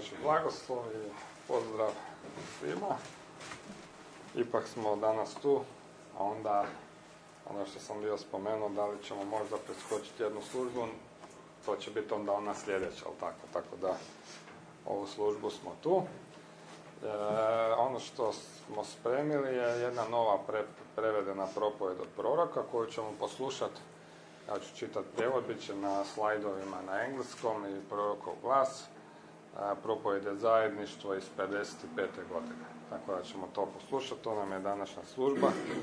Božji blagoslov i pozdrav svima. Ipak smo danas tu, a onda ono što sam bio spomenuo, da li ćemo možda preskočiti jednu službu, to će biti onda ona sljedeća, ali tako da ovu službu smo tu. Ono što smo spremili je jedna nova prevedena propovijed od proroka koju ćemo poslušati. Ja ću čitati prijevod, bit će na slajdovima na engleskom i prorokov glas. Propovijed je zajedništvo iz 55. godine. Tako da ćemo to poslušati, to nam je današnja služba.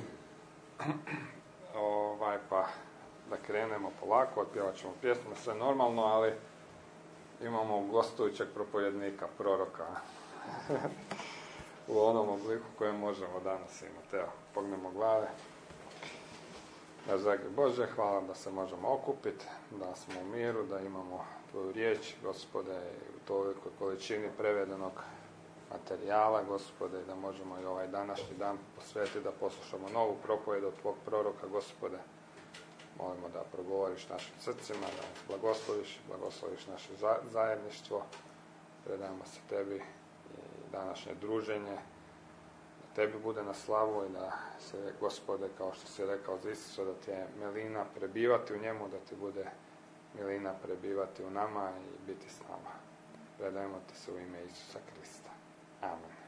Pa da krenemo polako, otpjevat ćemo pjesme, sve normalno, ali imamo gostujućeg propovjednika, proroka. U onom obliku koje možemo danas imati. Evo, pognemo glave. Dragi Bože, hvala da se možemo okupiti, da smo u miru, da imamo Tvoju riječ, Gospode, u tolikoj količini prevedenog materijala, Gospode, da možemo i ovaj današnji dan posvetiti da poslušamo novu propovijed od Tvog proroka, Gospode. Molimo da progovoriš našim srcima, da nas blagosloviš naše zajedništvo. Predajemo se Tebi i današnje druženje, da Tebi bude na slavu i da se, Gospode, kao što si rekao za Isusa, da Ti je milina prebivati u njemu, da Ti bude milina prebivati u nama i biti s nama. Predajemo Ti se u ime Isusa Krista. Amen.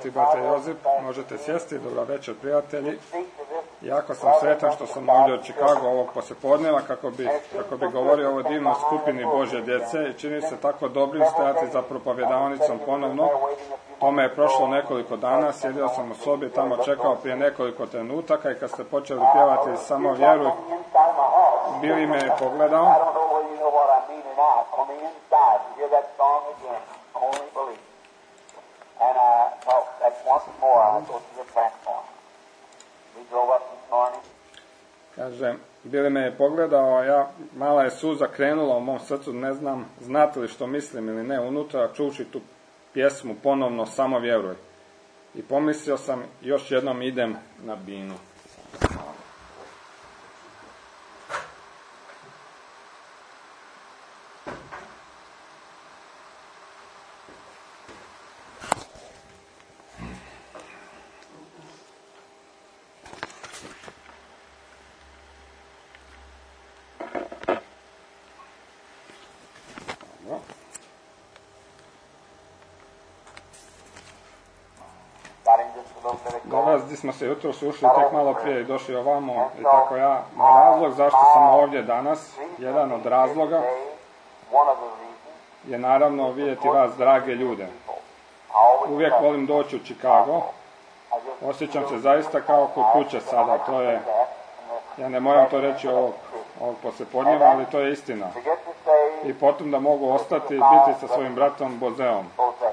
prijateljati, brate Jozip, možete sjesti, dobra večer prijatelji. Jako sam sretan što sam ovdje od Chicago ovog poslijepodneva kako bi govorio o ovoj divnoj skupini Božje djece i čini se tako dobrim stajati za propovjedavanicom ponovno. Tome je prošlo nekoliko dana, sjedio sam u sobi, tamo čekao prije nekoliko trenutaka i kad ste počeli pjevati Samo vjeruj, Bili me je pogledao. Kaže, Bili me je pogledao, a ja, mala je suza krenula u mom srcu, ne znam, znate li što mislim ili ne, unutra čuši tu pjesmu ponovno Samo vjeruj. I pomislio sam, još jednom idem na binu. Gdje smo se jutro ušli tek malo prije i došli ovamo i tako ja. Moj razlog zašto sam ovdje danas, jedan od razloga je naravno vidjeti vas, drage ljude. Uvijek volim doći u Chicago, osjećam se zaista kao kod kuće sada, to je, ja ne moram to reći ovog poslijepodneva, ali to je istina. I potom da mogu ostati i biti sa svojim bratom Bozeom.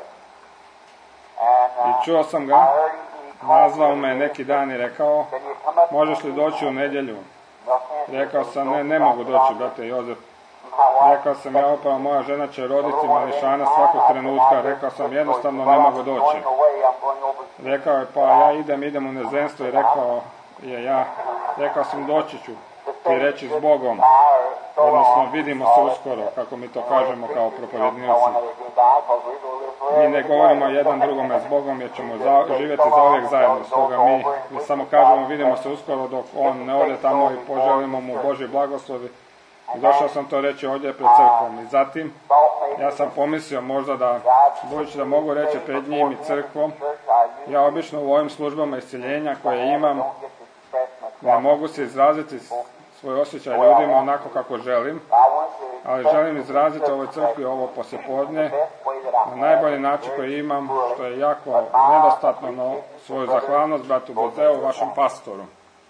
I čuo sam ga, nazvao me neki dan i rekao, možeš li doći u nedjelju? Rekao sam, ne mogu doći, brate Jozef. Rekao sam, ja upravo moja žena će roditi mališana svakog trenutka. Rekao sam, jednostavno ne mogu doći. Rekao je, pa ja idem u inozemstvo i rekao sam, doći ću ti reći s Bogom. Odnosno, vidimo se uskoro, kako mi to kažemo kao propovjednici. Mi ne govorimo jedan drugome s Bogom jer ćemo živjeti zauvijek zajedno. Stoga mi samo kažemo vidimo se uskoro dok on ne ode tamo i poželimo mu Božji blagoslovi. I došao sam to reći ovdje pred crkvom. I zatim ja sam pomislio možda da, budući da mogu reći pred njim i crkvom, ja obično u ovim službama iscjeljenja koje imam ne mogu se izraziti svoj osjećaj ljudima onako kako želim, ali želim izraziti ovoj crkvi ovo poslijepodne na najbolji način koji imam, što je jako nedostatno, no svoju zahvalnost bratu Bozeu, vašem pastoru.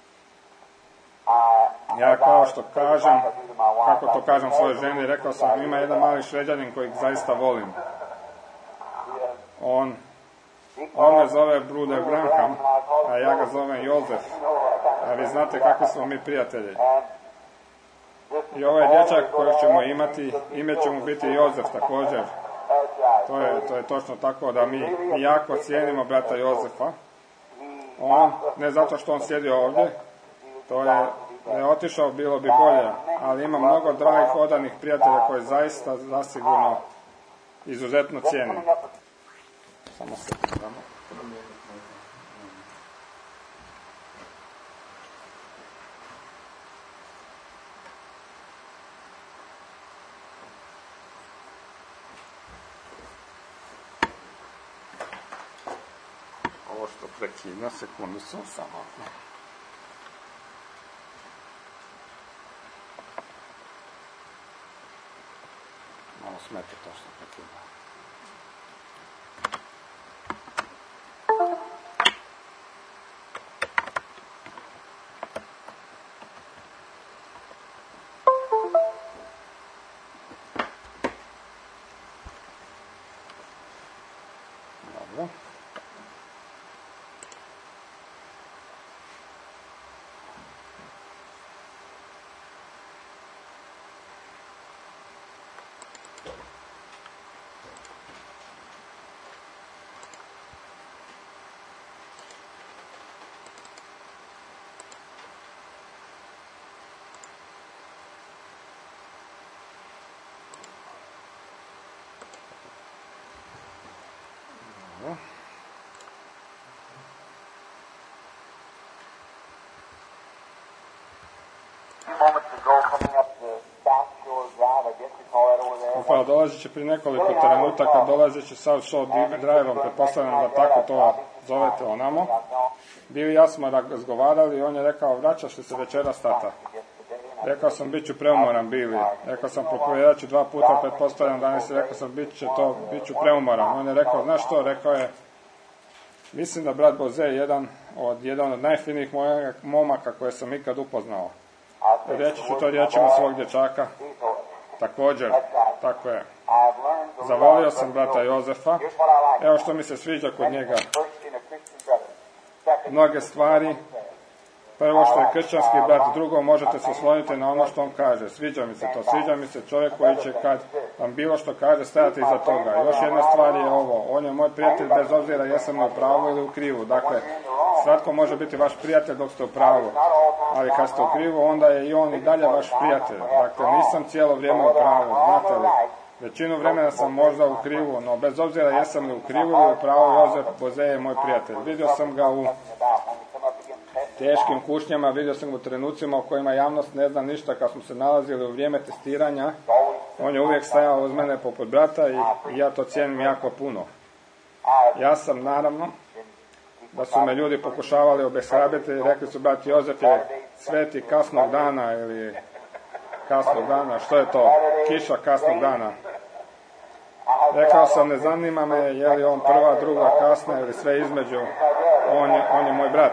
Ja kao što kažem, kako to kažem svojoj ženi, rekao sam, ima jedan mali Šveđanin kojeg zaista volim. On me zove Bruder Branham, a ja ga zovem Jozef. A vi znate kakvi smo mi prijatelji. I ovaj dječak kojeg ćemo imati, ime će mu biti Jozef također. To je točno tako da mi jako cijenimo brata Jozefa. On, ne zato što on sjedi ovdje, to je, da je otišao bilo bi bolje, ali ima mnogo dragih odanih prijatelja koje zaista zasigurno izuzetno cijenim. Samo se pogledamo. Ovo što prekidna, sekundu sam samo. Malo smeta to što prekidna. Dobro. Upravo dolazit će prije nekoliko trenutaka, dolazit će South Shore Drive-om, pretpostavljam da tako to zovete onamo. Bili ja smo razgovarali i on je rekao, vraćaš li se večeras, tata? Rekao sam, bit ću preumoran, Bili. Rekao sam, propovijedat ću 2 puta, pretpostavljam danas, rekao sam, bit ću preumoran. On je rekao, znaš što, rekao je, mislim da brat Boze je jedan od najfinijih momaka koje sam ikad upoznao. Reći ću to riječima svog dječaka. Također, tako je. Zavolio sam brata Jozefa. Evo što mi se sviđa kod njega. Mnoge stvari. Prvo što je kršćanski brat, drugo možete se osloniti na ono što on kaže. Sviđa mi se to. Sviđa mi se čovjek koji će kad vam bilo što kaže stajati iza toga. Još jedna stvar je ovo. On je moj prijatelj bez obzira jesam li u pravu ili u krivu. Dakle, svatko može biti vaš prijatelj dok ste u pravu. Ali kad ste u krivu, onda je i on i dalje vaš prijatelj. Dakle, nisam cijelo vrijeme u pravu. Znate li? Većinu vremena sam možda u krivu, no bez obzira jesam li u krivu ili u pravu, Jozef Boze je moj prijatelj. Vidio sam ga u teškim kušnjama, vidio sam ga u trenucima u kojima javnost ne zna ništa, kad smo se nalazili u vrijeme testiranja. On je uvijek stajao uz mene poput brata i ja to cijenim jako puno. Ja sam, naravno, da su me ljudi pokušavali obeshrabiti i rekli su, brat Jozef je sveti kasnog dana ili kasnog dana, što je to? Kiša kasnog dana. Rekao sam, ne zanima me je li on prva, druga, kasna ili sve između, on je moj brat.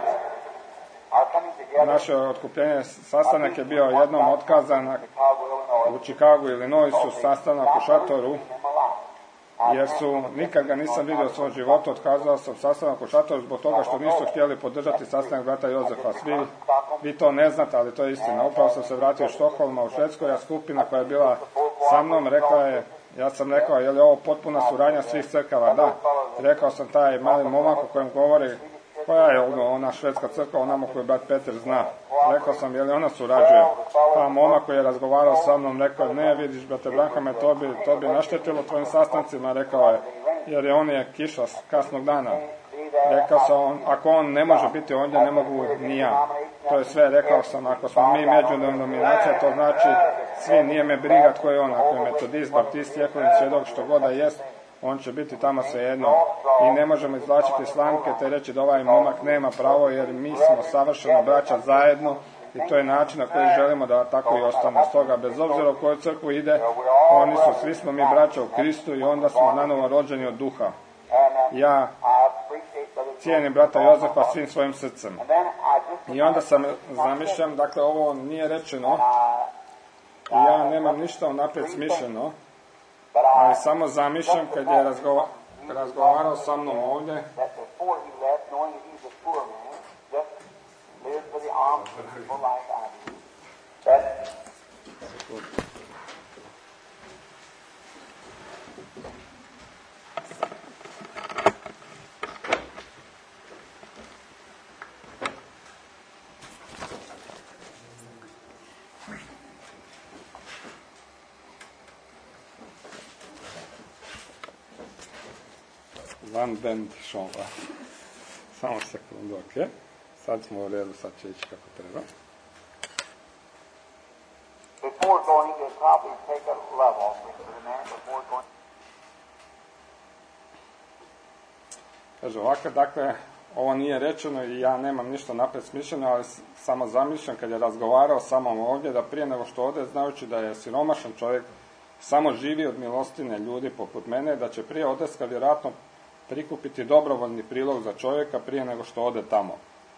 Naše otkupljenje sastanak je bio jednom otkazan u Chicagu, Illinoisu, sastanak u šatoru, jer nikad ga nisam vidio u svom životu, otkazao sam sastanak u šatoru zbog toga što nisu htjeli podržati sastanak brata Jozefa. Vi to ne znate, ali to je istina. Upravo sam se vratio u Štokholma u Švedskoj, a skupina koja je bila sa mnom ja sam rekao, je li ovo potpuna suradnja svih crkava? Da. Rekao sam, taj mali momak o kojem govori, koja je ona švedska crkva, onamo koju brat Peter zna. Rekao sam, je li ona surađuje? Pa momak koji je razgovarao sa mnom rekao, ne, vidiš, brate Branhame, to bi naštetilo tvojim sastancima, rekao je, jer on je kiša kasnog dana. Rekao sam, ako on ne može biti ondje, ne mogu ni ja. To je sve, rekao sam, ako smo mi međudenominacija, to znači svi, nije me briga tko je on, ako je metodist, baptist, jehovin svjedok, što god da jest, on će biti tamo svejedno. I ne možemo izvlačiti slamke te reći da ovaj momak nema pravo, jer mi smo savršeno braća zajedno i to je način na koji želimo da tako i ostane. Stoga, bez obzira u koju crkvu ide, svi smo mi braća u Kristu i onda smo nanovo rođeni od duha. Ja cijenim brata Jozefa svim svojim srcem. I onda sam zamišljam, dakle ovo nije rečeno, ja nemam ništa unaprijed smišljeno, ali samo zamišljam kad je razgovarao sa mnom ovdje, Van band šova. Samo sekundu, ok. Sad smo u redu, sad će ići kako treba. Kaže ovako, dakle, ovo nije rečeno i ja nemam ništa napred smišljeno, ali samo zamišljam kad je razgovarao sa mnom ovdje, da prije nego što ode, znajući da je siromašan čovjek, samo živi od milostine ljudi poput mene, da će prije odlaska vjerojatno prikupiti dobrovoljni prilog za čovjeka prije nego što ode tamo.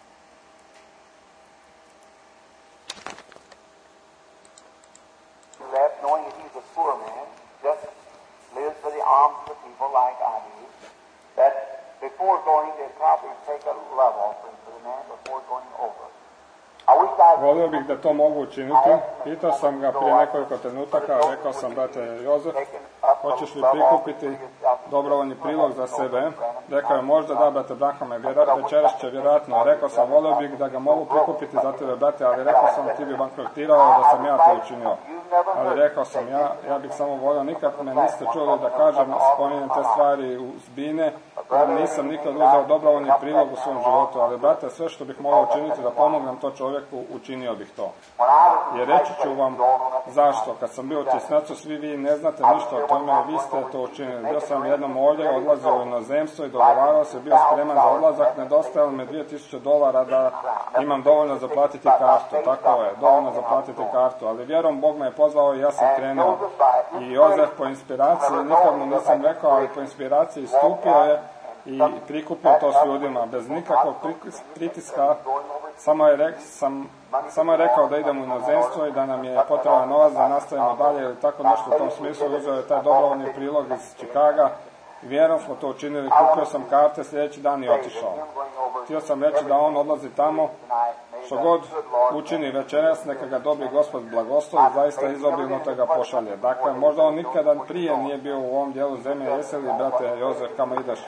Volio bih da to mogu učiniti. Pitao sam ga prije nekoliko trenutaka, rekao sam, brate Jozef, hoćeš li prikupiti dobrovoljni prilog za sebe? Rekao je, možda da, brate Branhame, večeras će vjerojatno. Rekao sam, volio bih da ga mogu prikupiti za tebe, brate, ali rekao sam, ti bi bankrotirao da sam ja to učinio. ali rekao sam, ja bih samo volio, nikad me niste čuli da kažem, spominjem te stvari u zbine, ja nisam nikad uzeo dobrovoljni prilog u svom životu, ali brate, sve što bih mogao učiniti da pomognem to čovjeku, učinio bih to. Jer reći ću vam zašto, kad sam bio u Tisnacu, svi vi ne znate ništa o tome, vi ste to učinili. Bio sam jednom ovdje, odlazio u inozemstvo i dogovarao se, bio spreman za odlazak, nedostajalo me $2000 da imam dovoljno za platiti kartu, tako je, dovoljno za platiti kartu, ali vjerom Bog me je pozvao i ja sam krenuo. I Jozef po inspiraciji, nikad mu nisam rekao, ali po inspiraciji stupio je i prikupio to s ljudima, bez nikakvog pritiska, samo je rekao da idemo u inozemstvo i da nam je potreban novac da nastavimo dalje ili tako nešto u tom smislu, uzeo je taj dobrovoljni prilog iz Čikaga. Vjerom smo to učinili, kupio sam karte, sljedeći dan i otišao. Htio sam reći da on odlazi tamo, što god učini večeras, neka ga dobije Gospod blagoslovi, zaista izobilno te ga pošalje. Dakle, možda on nikada prije nije bio u ovom dijelu zemlje, jesi li, brate Jozef, kamo ideš?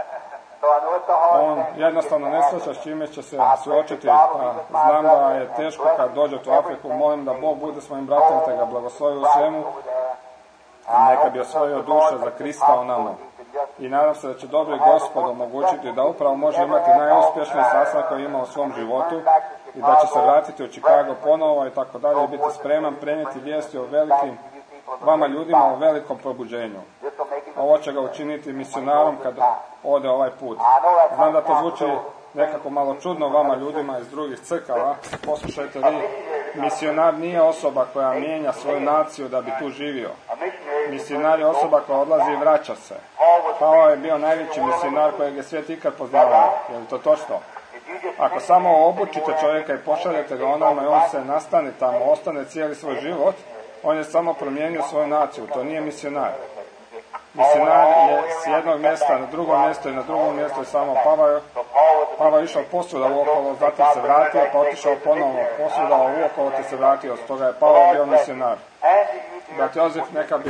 On jednostavno ne shvaća s čime će se suočiti, pa znam da je teško kad dođe u Afriku, molim da Bog bude svojim bratom, te ga blagoslovi u svemu, neka bi osvojio duše za Krista onamo. I nadam se da će dobri Gospod omogućiti da upravo može imati najuspješniji sastanak koji ima u svom životu i da će se vratiti u Chicago ponovo i tako dalje i biti spreman prenijeti vijesti o velikim vama ljudima o velikom probuđenju. Ovo će ga učiniti misionarom kad ode ovaj put. Znam da to zvuči nekako malo čudno vama ljudima iz drugih crkava. Poslušajte vi, misionar nije osoba koja mijenja svoju naciju da bi tu živio. Misionar je osoba koja odlazi i vraća se. Pavao je bio najveći misionar kojeg je svijet ikad poznavao. Je li to točno? Ako samo obučite čovjeka i pošaljete ga onama i on se nastane tamo, ostane cijeli svoj život, on je samo promijenio svoju naciju. To nije misionar. Misionar je s jednog mjesta na drugo mjesto i na drugom mjestu i samo Pavao je išao posvuda uokolo, zatim se vratio, pa otišao ponovno posvuda uokolo te se vratio. Stoga je Pavao bio misionar. Brat Jozef,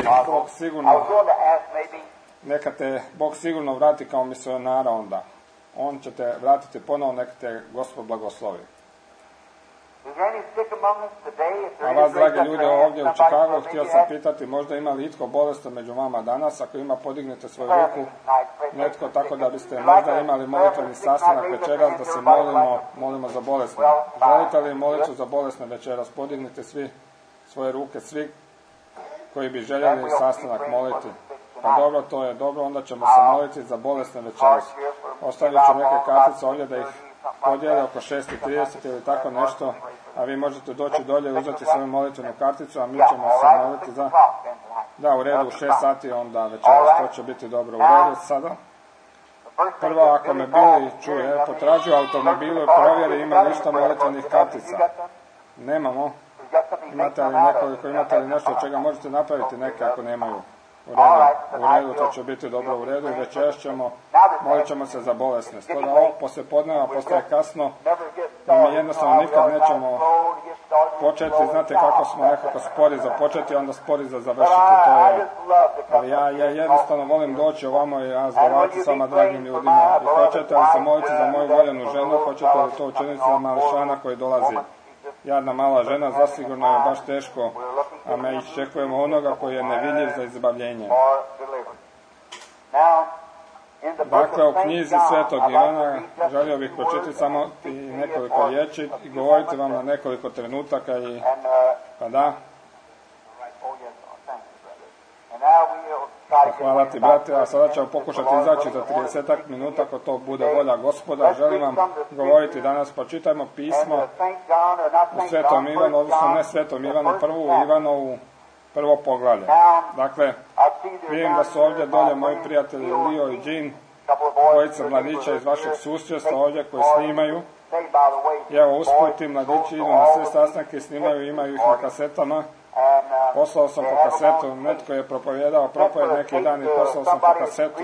neka te Bog sigurno vrati kao misionara onda. On će te vratiti ponovo, neka te Gospod blagoslovi. A vas, dragi ljudi, ovdje u Chicagu, htio sam pitati, možda ima li itko bolestan među vama danas? Ako ima, podignite svoju ruku, netko, tako da biste možda imali molitveni sastanak večeras, da se molimo za bolesne. Želite li molitvu za bolesne večeras? Podignite svi svoje ruke, svi koji bi željeli sastanak moliti. Pa dobro, to je dobro, onda ćemo se moliti za bolesne večeras. Ostavit ću neke kartice ovdje da ih podijeli oko 6:30 ili tako nešto, a vi možete doći dolje i uzeti svoju molitvenu karticu, a mi ćemo se moliti za... Da, u redu, u 6 sati onda večeras, to će biti dobro. U redu sada. Prvo, ako me Bili čuje, potražuju automobilu i provjeri ima ništa molitvenih kartica. Nemamo. Imate li nešto od čega možete napraviti neke ako nemaju? U redu, to će biti dobro u redu i večeras molit ćemo se za bolesne. Stoga ovog poslijepodneva postaje kasno i mi jednostavno nikad nećemo početi, znate kako smo nekako spori za početi, onda spori za završiti. Ali ja jednostavno volim doći ovamo i razgovarati s vama dragim ljudima. I hoćete li se moliti za moju voljenu ženu, hoćete li to učiniti za mališana koji dolazi. Jadna mala žena, zasigurno je baš teško, a me iščekujemo onoga koji je nevidljiv za izbavljenje. Dakle, u knjizi Svetog Ivana želio bih pročitati samo nekoliko riječi i govoriti vam na nekoliko trenutaka i pa da. Hvala ti, brate, a sada ćemo pokušati izaći za 30 minuta ako to bude volja Gospoda. Želim vam govoriti danas, počitajmo pismo u Svetom Ivanu, odnosno ne Svetom Ivanu, prvu Ivanovu, prvo poglavlje. Dakle, vidim da su ovdje dolje moji prijatelji Leo i Jean, dvojica mladića iz vašeg susjedstva ovdje koji snimaju. I evo, usput ti mladići idu na sve sastanke i snimaju, imaju ih na kasetama. Poslao sam po kasetu, netko je propovijedao propovjed neki dan i poslao sam po kasetu.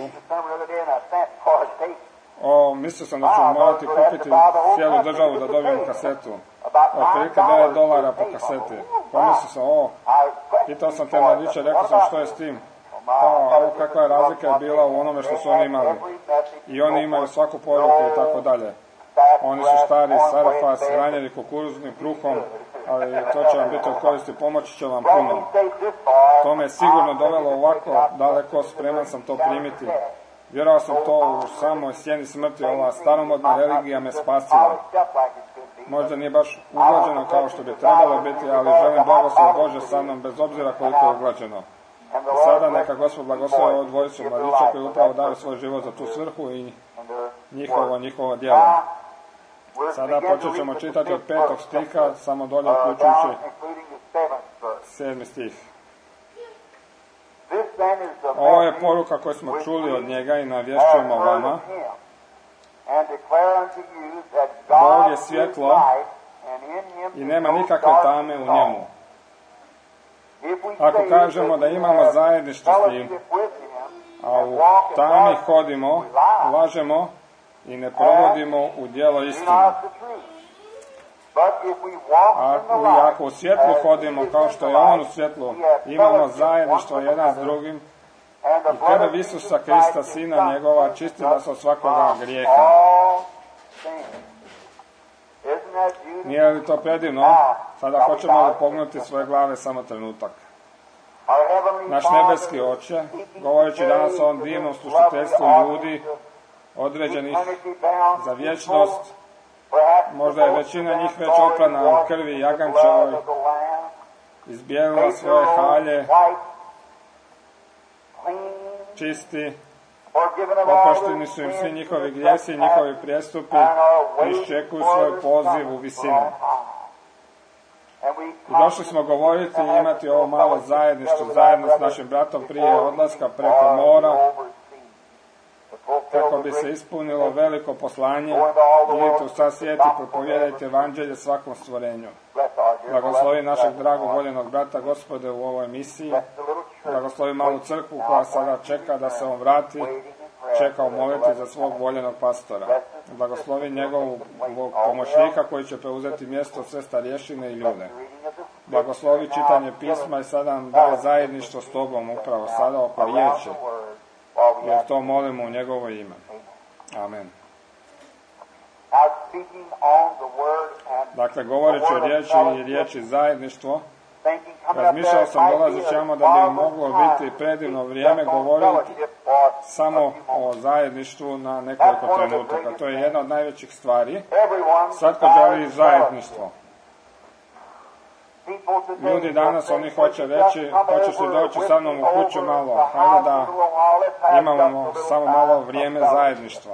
Mislio sam da ću morati kupiti cijelu državu da dobijem kasetu. Otprilike $9 po kaseti. Pomislio sam, pitao sam te mladiće, rekao sam što je s tim. Kakva je razlika je bila u onome što su oni imali. I oni imaju svaku poruku i tako dalje. Oni su stari, Sarfas, ranjeni kukuruznim kruhom, ali to će vam biti od koristi, pomoći će vam puno. To me sigurno dovelo ovako daleko, spreman sam to primiti. Vjerovao sam to u samoj sjeni smrti, ova staromodna religija me spasila. Možda nije baš uglađeno kao što bi trebalo biti, ali želim blagoslov Bože sa mnom, bez obzira koliko je uglađeno. I sada neka Gospod blagoslovi ovu dvojicu mladića koji upravo daju svoj život za tu svrhu i njihovo djelo. Sada počet ćemo čitati od 5. stiha, samo dolje uključujući 7. stih. Ovo je poruka koju smo čuli od njega i navješćujemo vama. Bog je svjetlo i nema nikakve tame u njemu. Ako kažemo da imamo zajedništvo s njim, a u tami hodimo, lažemo i ne provodimo u djelo istinu. Ako u svjetlu hodimo kao što je on u svjetlu, imamo zajedništvo jedan s drugim i krv Isusa Krista, Sina njegova, čisti nas od svakoga grijeha. Nije li to predivno? Sada hoćemo pognuti svoje glave samo trenutak. Naš nebeski Oče, govoreći danas o ovom divnom slušateljstvu ljudi, određenih za vječnost, možda je većina njih već oprana u krvi jagančevoj, izbijelila svoje halje, čisti, oprošteni su im svi njihovi grijesi i njihovi prijestupi i iščekuju svoj poziv u visine. I došli smo govoriti i imati ovo malo zajedništvo zajedno s našim bratom prije odlaska preko mora, kako bi se ispunilo veliko poslanje. Idite u sav svijet i propovijedajte evanđelje svakom stvorenju. Blagoslovi našeg dragog voljenog brata Gospode u ovoj misiji. Blagoslovi malu crkvu koja sada čeka da se on vrati, čeka moliti za svog voljenog pastora. Blagoslovi njegovog pomoćnika koji će preuzeti mjesto sve starješine i ljude. Blagoslovi čitanje pisma i sada nam daje zajedništvo s tobom upravo sada oko riječi, jer to molimo u njegovo ime. Amen. Dakle, govoreći o riječi i riječi zajedništvo, razmišljao sam dolazeći da bi moglo biti predivno vrijeme govoriti samo o zajedništvu na nekoliko trenutaka. To je jedna od najvećih stvari. Svatko želi zajedništvo. Ljudi danas, oni hoće reći, hoćeš li doći sa mnom u kuću malo, hajde da imamo samo malo vrijeme zajedništva.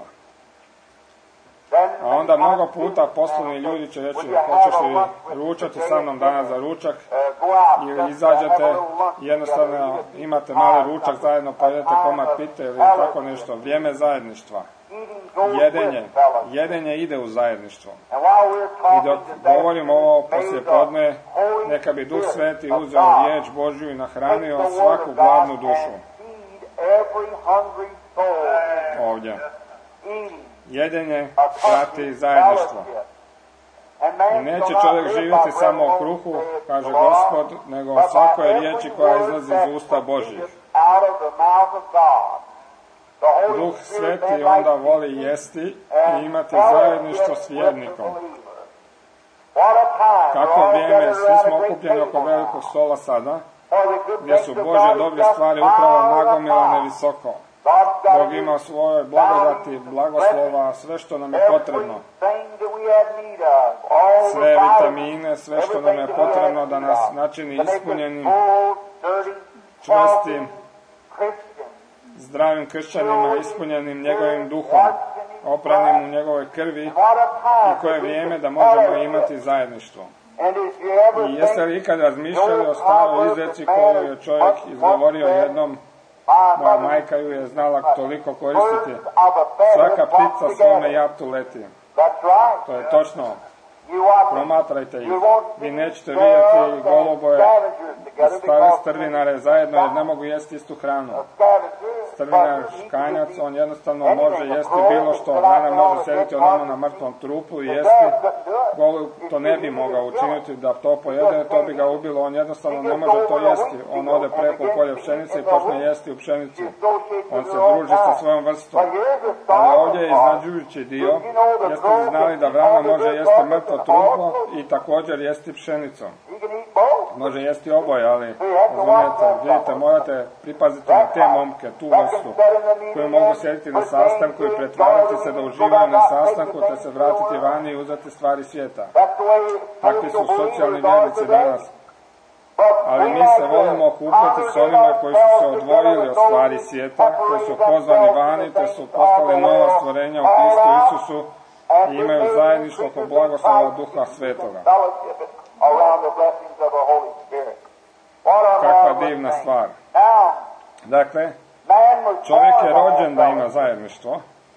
A onda mnogo puta poslovni ljudi će reći, hoćeš li ručati sa mnom danas za ručak, ili izađete i jednostavno imate mali ručak zajedno, pa jedete komad pite ili tako nešto. Vrijeme zajedništva. Jedenje ide u zajedništvo. I dok govorim ovo poslijepodne, neka bi Duh Sveti uzeo riječ Božju i nahranio svaku gladnu dušu. Ovdje. Jedenje prati zajedništvo. I neće čovjek živjeti samo o kruhu, kaže Gospod, nego o svakoj riječi koja izlazi iz usta Božjih. Duh Sveti onda voli jesti i imati zajedništvo s vjernikom. Kako vrijeme, svi smo okupljeni oko velikog stola sada, gdje su Božje dobre stvari upravo nagomilane visoko. Bog ima svoje blagodati, blagoslova, sve što nam je potrebno. Sve vitamine, sve što nam je potrebno da nas načini ispunjenim, čvrstim, zdravim kršćanima, ispunjenim njegovim duhom, opranim u njegovoj krvi, i koje vrijeme da možemo imati zajedništvo. I jeste li ikad razmišljali o staroj izreci koju je čovjek izgovorio jednom, moja majka ju je znala toliko koristiti: svaka ptica svome jatu leti. To je točno. Promatrajte ih. Vi nećete vidjeti goluboje i strvinare zajedno, jer ne mogu jesti istu hranu. strvina, škanjac, on jednostavno može jesti bilo što, rana može sjediti odmah na mrtvom trupu i jesti. Golub to ne bi mogao učiniti da to pojede, to bi ga ubilo, on jednostavno ne može to jesti. On ode preko polja pšenice i počne jesti u pšenicu. On se druži sa svojom vrstom. Ali ovdje je iznađujući dio, jeste li znali da vrana može jesti mrtvo truplo i također jesti pšenicom. Može jesti oboje, ali razumijete, vidite, morate pripaziti na te momke, tu vrstu, koji mogu sjediti na sastanku i pretvarati se da uživaju na sastanku, te se vratiti vani i uzeti stvari svijeta. Takvi su socijalni vjernici danas. Ali mi se volimo okupljati s onima koji su se odvojili od stvari svijeta, koji su pozvani vani, te su postali nova stvorenja u Kristu Isusu i imaju zajedništvo oko blagoslova Duha Svetoga. Kakva divna stvar. Dakle, čovjek je rođen da ima zajedništvo.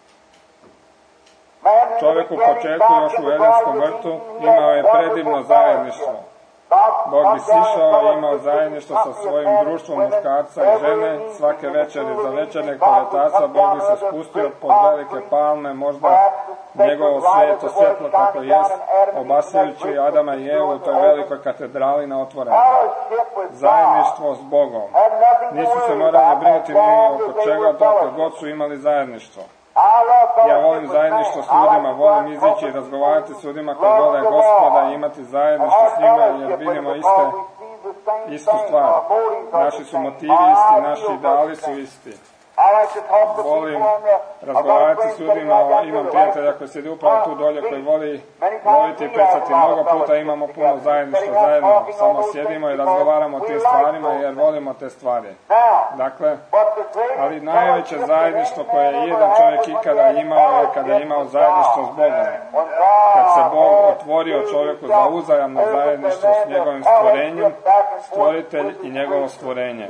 Čovjek u početku, još u Edenskom vrtu, imao je predivno zajedništvo. Bog bi sišao i imao zajedništvo sa svojim društvom muškarca i žene. Svake večeri za večernjeg povetaca Bog bi se spustio pod velike palme, možda njegovo sveto svjetlo kako jest, obasjajući Adama i Evu u toj velikoj katedrali na otvorenju. Zajedništvo s Bogom. Nisu se morali brinuti ni oko čega, dokle god su imali zajedništvo. Ja volim zajedništvo s ljudima, volim izići i razgovarati s ljudima koji vole Gospoda i imati zajedništvo s njima, jer vidimo istu stvar. Naši su motivi isti, naši ideali su isti. Volim razgovarati s ljudima, imam prijatelja koji sjedi upravo tu dolje, koji voli govoriti i pecati. Mnogo puta imamo puno zajedništva, zajedno samo sjedimo i razgovaramo o tim stvarima jer volimo te stvari. Dakle, ali najveće zajedništvo koje je jedan čovjek ikada imao je kada je imao zajedništvo s Bogom. Kad se Bog otvorio čovjeku za uzajamno zajedništvo s njegovim stvorenjem, stvoritelj i njegovo stvorenje.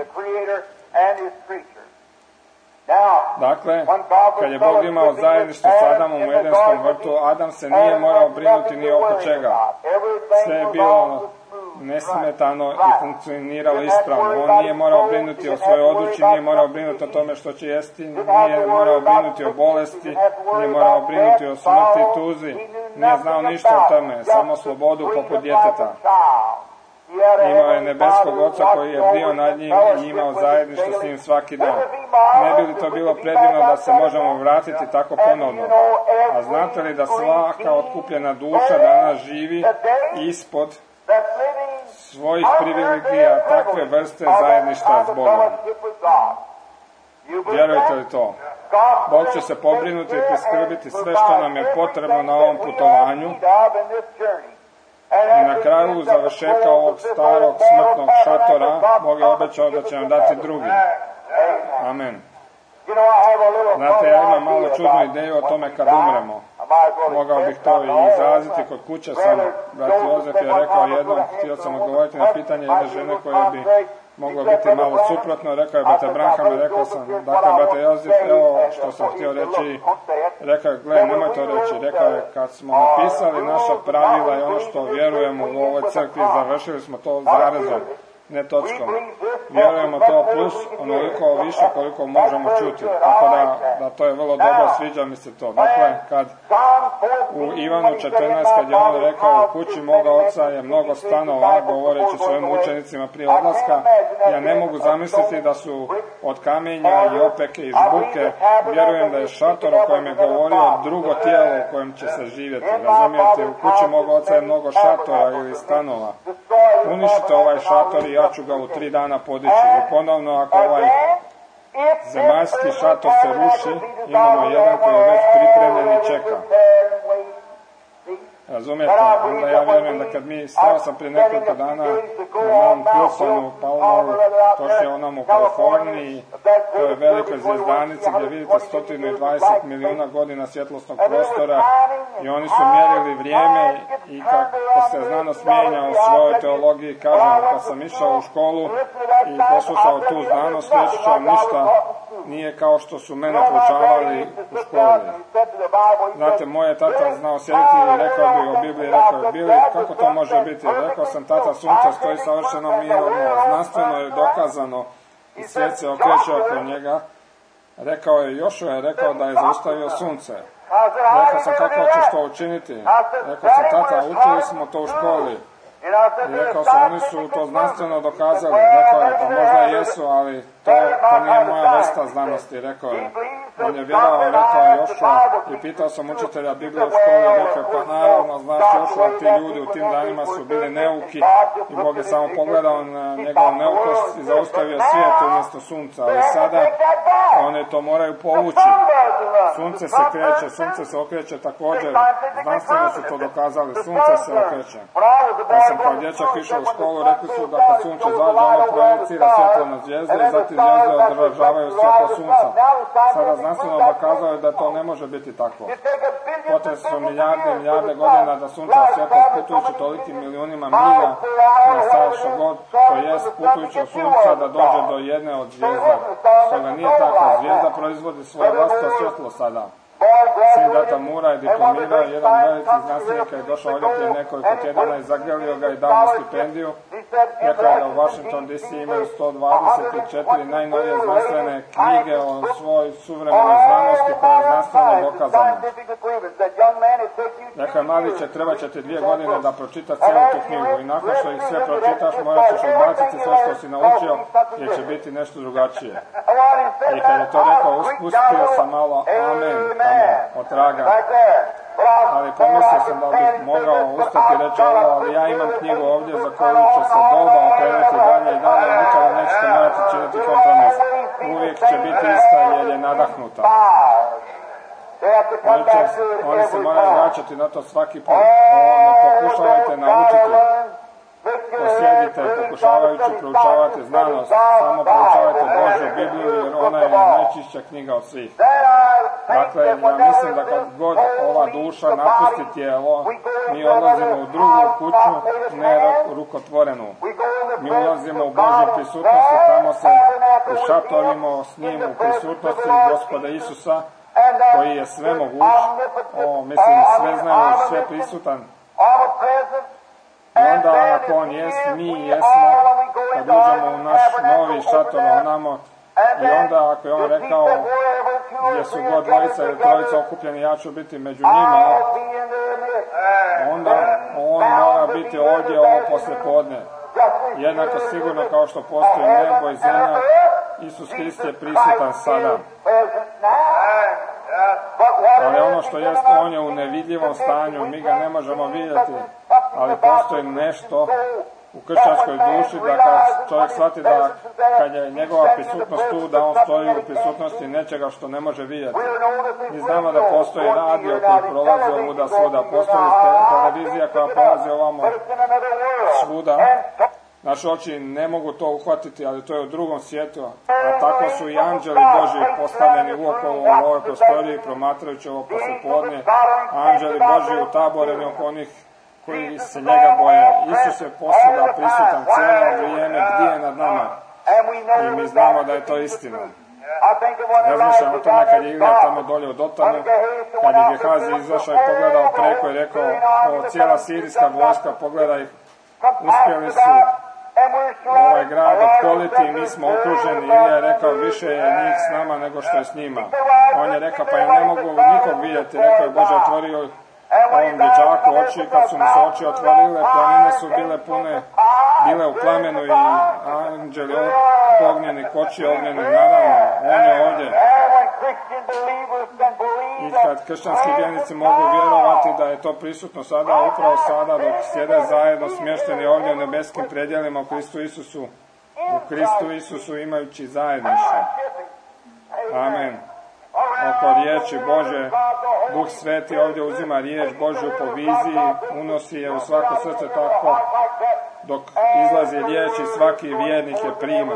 Dakle, kad je Bog imao zajedništvo s Adamom u Edenskom vrtu, Adam se nije morao brinuti ni oko čega. Sve je bilo nesmetano i funkcioniralo ispravno. On nije morao brinuti o svojoj odluci, nije morao brinuti o tome što će jesti, nije morao brinuti o bolesti, nije morao brinuti o smrti i tuzi. Nije znao ništa o tome, samo slobodu poput djeteta. Imao je nebeskog oca koji je bio nad njim i imao zajedništvo s njim svaki dan. Ne bi li to bilo predivno da se možemo vratiti tako ponovno? A znate li da svaka otkupljena duša danas živi ispod svojih privilegija takve vrste zajedništva s Bogom? Vjerujete li to? Bog će se pobrinuti i priskrbiti sve što nam je potrebno na ovom putovanju. I na kraju završetka ovog starog smrtnog šatora Bog je obećao da će nam dati drugi. Amen. Znate, ja imam malo čudnu ideju o tome kad umremo. Mogao bih to i izraziti kod kuće sam. Brat Jozef je rekao jednom, htio sam odgovoriti na pitanje jedne žene koje bi moglo biti malo suprotno. Rekao je Bate Branham i rekao sam, dakle, Bate Jozef, evo što sam htio reći. Rekao je, gle, nemoj to reći. Rekao je, kad smo napisali naša pravila i ono što vjerujemo u ovoj crkvi, završili smo to zarezom, ne točkom. Vjerujemo to plus onoliko više koliko možemo čuti. Tako da to je vrlo dobro, sviđa mi se to. Dakle, kad u Ivanu 14, kad je on rekao u kući moga oca je mnogo stanova, govoreći svojim učenicima prije odlaska, ja ne mogu zamisliti da su od kamenja i opeke i žbuke. Vjerujem da je šator o kojem je govorio drugo tijelo u kojem će se živjeti. Razumijete, u kući moga oca je mnogo šatora ili stanova. Uništite ovaj šator i ja ću ga u 3 dana podići. I ponovno, ako ovaj zemaljski šator se ruši, imamo jedan koji je već pripremljen i čeka. Razumijete? Onda ja vjerujem da kad mi, stao sam prije nekoliko dana na Mount Wilsonu, Palmoru, to je onom u Kaliforniji, to je velikoj zvijezdanici gdje vidite 120 milijuna godina svjetlosnog prostora i oni su mjerili vrijeme i kako se znanost mijenja u svojoj teologiji, kažem, kad sam išao u školu i poslušao tu znanost, reći ću vam ništa nije kao što su mene poučavali u školi. Znate, moj tata znao sjediti i rekao bi o Bibliji, rekao je, Bili, kako to može biti? Rekao sam, tata, sunce stoji savršeno mirno, znanstveno je dokazano i svijet se okreće oko njega. Rekao je, Jošua je rekao da je zaustavio sunce. Rekao sam, kako ćeš to učiniti? Rekao sam, tata, učili smo to u školi. I rekao sam, oni su to znanstveno dokazali. Rekao je, pa možda jesu, ali to nije moja vrsta znanosti, rekao je. On je vjerovao, rekao je Jošua, i pitao sam učitelja Biblije u školi, rekao je, pa naravno, znaš Jošua, ti ljudi u tim danima su bili neuki i Bog je samo pogledao na njegovu neukost i zaustavio svijet umjesto sunca, ali sada oni to moraju povući. Sunce se kreće, sunce se okreće također, znanstveno su to dokazali, sunce se okreće. Kad sam kao dječak išao u školu, rekli su da kad sunce zađe, ono projecira svjetlo na zvijezde i zatim zvijezde održavaju svjetlo sunca. Sada znanstveno dokazao da to ne može biti tako. Potrebno su milijarde godina da sunce svjetlo putujući tolikim milijunima milja na sat što god, to jest putujući od sunca da dođe do jedne od zvijezda. Stoga nije tako, zvijezda proizvodi svoje vlastito svjetlo sada. Sin Data Mura je diplomirao, jedan veliki znanstvenika je došao ovdje prije nekoliko tjedana i zagrlio ga i dao mu stipendiju. Rekao je da u Washington DC imaju 124 najnovije znanstvene knjige o svojoj suvremenoj znanosti koja je znanstveno dokazana. Rekao je, maliće, treba će ti 2 godine da pročitaš cijelu tu knjigu i nakon što ih sve pročitaš morat ćeš odbaciti sve što si naučio jer će biti nešto drugačije. I kad je to rekao, uspustio sam malo amen tamo od traga. Ali pomislio sam da bih mogao ustati i reći ovo, ali ja imam knjigu ovdje za koju će se doba okrenuti dalje i dalje i nikada nećete morati činiti kompromis. Uvijek će biti ista jer je nadahnuta. Oni se moraju vraćati na to svaki put. Ne pokušavajte naučiti. Posjedite, pokušavajući proučavati znanost, samo proučavajte Božju Bibliju jer ona je najčišća knjiga od svih. Dakle, ja mislim da kad god ova duša napusti tijelo, mi odlazimo u drugu kuću, ne rukotvorenu. Mi ulazimo u Božju prisutnost, tamo se ušatorimo s njim u prisutnosti Gospoda Isusa, koji je sve moguć, mislim sve znajuć, sve prisutan. I onda ako on jest, mi jesmo, kad uđemo u naš novi šator onamo, i onda ako je on rekao gdje su god dvojica ili trojica okupljeni, ja ću biti među njima, onda on mora biti ovdje ovo poslijepodne. Jednako sigurno kao što postoji nebo i zemlja, Isus Krist je prisutan sada. Ali ono što jest, on je u nevidljivom stanju, mi ga ne možemo vidjeti, ali postoji nešto u kršćanskoj duši da kad čovjek shvati da kad je njegova prisutnost tu, da on stoji u prisutnosti nečega što ne može vidjeti. Mi znamo da postoji radio koji prolazi ovuda svuda, postoji televizija koja prolazi ovamo svuda. Naše oči ne mogu to uhvatiti, ali to je u drugom svijetu. A tako su i anđeli Božji postavljeni uokolo u ovoj prostoriji, promatrajući ovo poslijepodne. Anđeli Božji utaboreni oko onih koji se njega boje. Isus je posvuda prisutan cijelo vrijeme, bdije nad nama. I mi znamo da je to istina. Razmišljam o tome kad je Ilija tamo dolje u Dotanu, kad je Gehazi izašao i pogledao preko i rekao, cijela sirijska vojska, pogledaj, uspjeli su ovaj grad opkoliti i mi smo okruženi. Ilija je rekao, više je njih s nama nego što je s njima. On je rekao, pa ja ne mogu nikog vidjeti. Rekao je, Bože, otvorio ovom dječaku oči. Kad su mu se oči otvorile, planine su bile u plamenu i anđeli ognjeni, koči ognjeni, naravno, on je ovdje. I kad kršćanski vjernici mogu vjerovati da je to prisutno sada, upravo sada, dok sjede zajedno smješteni ovdje u nebeskim predjelima u Kristu Isusu imajući zajedništvo. Amen. Oko riječi Bože, Duh Sveti ovdje uzima riječ Božju po viziji, unosi je u svako srce tako, dok izlazi riječ i svaki vjernik je prima.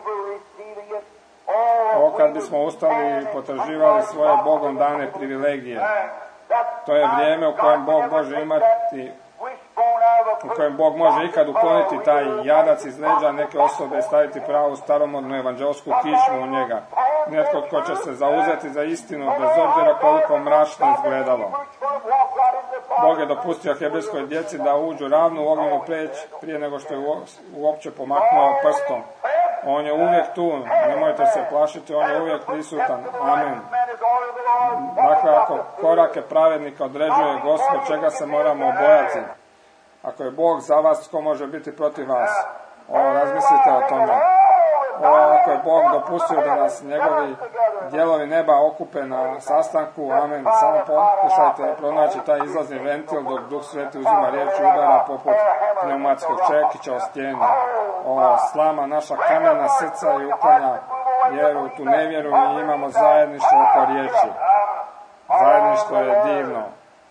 Ovo kad bismo ustali i potraživali svoje Bogom dane privilegije, to je vrijeme u kojem Bog može imati, u kojem Bog može ikad ukloniti taj jadac iz leđa neke osobe i staviti pravu staromodnu evanđelsku kičmu u njega. Netko tko će se zauzeti za istinu, bez obzira koliko mračno izgledalo. Bog je dopustio hebrejskoj djeci da uđu ravno u ognjenu peć prije nego što je uopće pomaknuo prstom. On je uvijek tu, nemojte se plašiti, on je uvijek prisutan. Amen. Dakle, ako korake pravednika određuje Gospod, čega se moramo obojati? Ako je Bog za vas, tko može biti protiv vas? Razmislite o tome. Ako je Bog dopustio da nas njegovi dijelovi neba okupe na sastanku, amen, samo pokušajte pronaći taj izlazni ventil dok Duh Sveti uzima riječ i udara poput pneumatskog čekića o stijenu. Slama naša kamena srca i uklanja vjeru, tu nevjeru i imamo zajedništvo oko riječi. Zajedništvo je divno.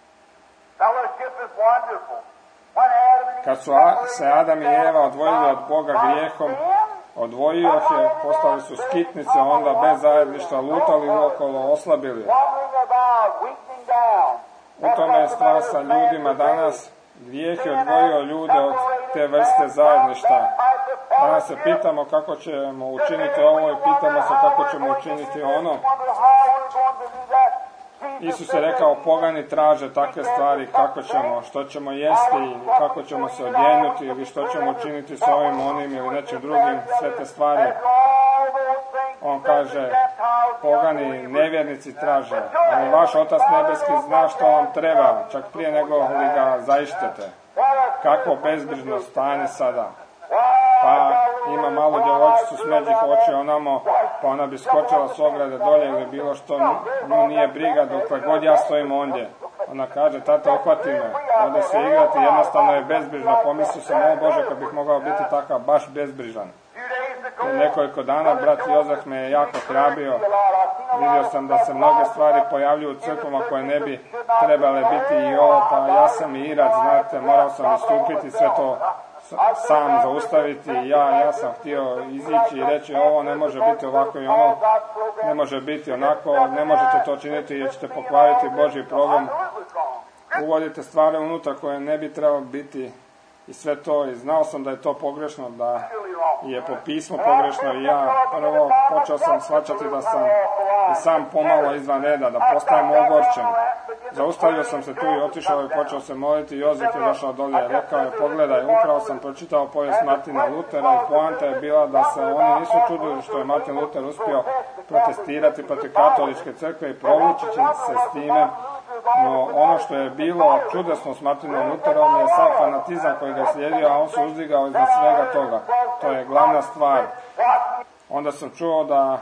Kad su se Adam i Eva odvojili od Boga grijehom, odvojio je, postali su skitnice, onda bez zajedništva lutali uokolo, oslabili. U tome je stvar sa ljudima danas. Grijeh je odvojio ljude od te vrste zajedništva. Danas se pitamo kako ćemo učiniti ovo i pitamo se kako ćemo učiniti ono. Isus je rekao, pogani traže takve stvari, kako ćemo, što ćemo jesti, kako ćemo se odjenuti ili što ćemo učiniti s ovim, onim ili nečim drugim, sve te stvari. On kaže, pogani nevjernici traže, ali vaš Otac nebeski zna što vam treba, čak prije nego li ga zaištete. Kakvo bezbrižno stanje sada. Pa ima malu djevojčicu smeđih oči onamo, pa ona bi skočila s ograde dolje ili bilo što, nju nije briga dokle god ja stojim ondje. Ona kaže, tata, uhvati me, ode se igrati, jednostavno je bezbrižna, pomislio sam, o Bože, kad bih mogao biti takav, baš bezbrižan. Nekoliko dana brat Jozef me je jako hrabio, vidio sam da se mnoge stvari pojavljuju u crkvama koje ne bi trebale biti i ovo, pa ja sam i Irac, znate, morao sam istupiti sve to sam zaustaviti, ja sam htio izići i reći ovo ne može biti ovako i ono, ne može biti onako, ne možete to činiti jer ćete pokvariti Božji program. Uvodite stvari unutra koje ne bi trebalo biti i sve to, i znao sam da je to pogrešno, da je po pismu pogrešno i ja prvo počeo sam shvaćati da sam i sam pomalo izvan reda, da postajem ogorčen. Zaustavio sam se tu i otišao i počeo se moliti. Jozef je došao dolje i rekao je, pogledaj, upravo sam pročitao povijest Martina Lutera i poanta je bila da se oni nisu čudili što je Martin Luter uspio protestirati protiv katoličke crkve i provući se s time, no ono što je bilo čudesno s Martinom Luterom je sav fanatizam koji ga je slijedio, a on se uzdigao iznad svega toga. To je glavna stvar. Onda sam čuo da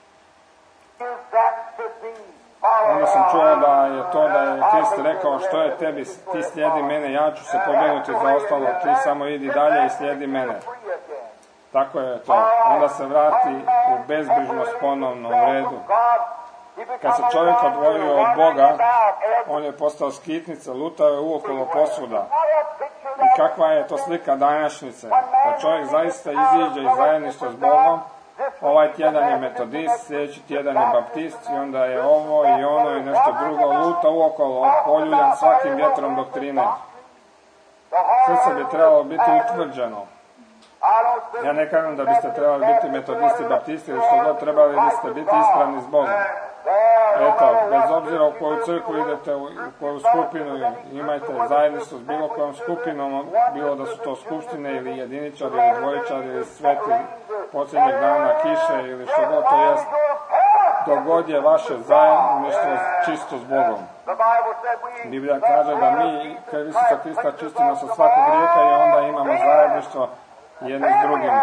je to da je Krist rekao, što je tebi, ti slijedi mene, ja ću se pobrinuti za ostalo, ti samo idi dalje i slijedi mene. Tako je to. Onda se vrati u bezbrižnost ponovno u redu. Kad se čovjek odvojio od Boga, on je postao skitnica, lutao je uokolo posvuda. I kakva je to slika današnjice? Kad čovjek zaista iziđe iz zajedništva s Bogom, ovaj tjedan je metodist, sljedeći tjedan je baptist i onda je ovo i ono i nešto drugo, luta uokolo, poljuljan svakim vjetrom doktrine. Srce bi trebalo biti utvrđeno. Ja ne kažem da biste trebali biti metodisti, baptisti ili što god, trebali biste biti ispravni s Bogom. Eto, bez obzira u koju crkvu idete, u koju skupinu, imajte zajedništvo s bilo kojom skupinom, bilo da su to skupštine ili jediničari ili dvojičari ili sveti posljednjeg dana kiše ili što god to jest, dogod je vaše zajedništvo čisto s Bogom. Biblija kaže da mi, krv Isusa Krista, čisti nas od svakog grijeha i onda imamo zajedništvo jedni s drugim.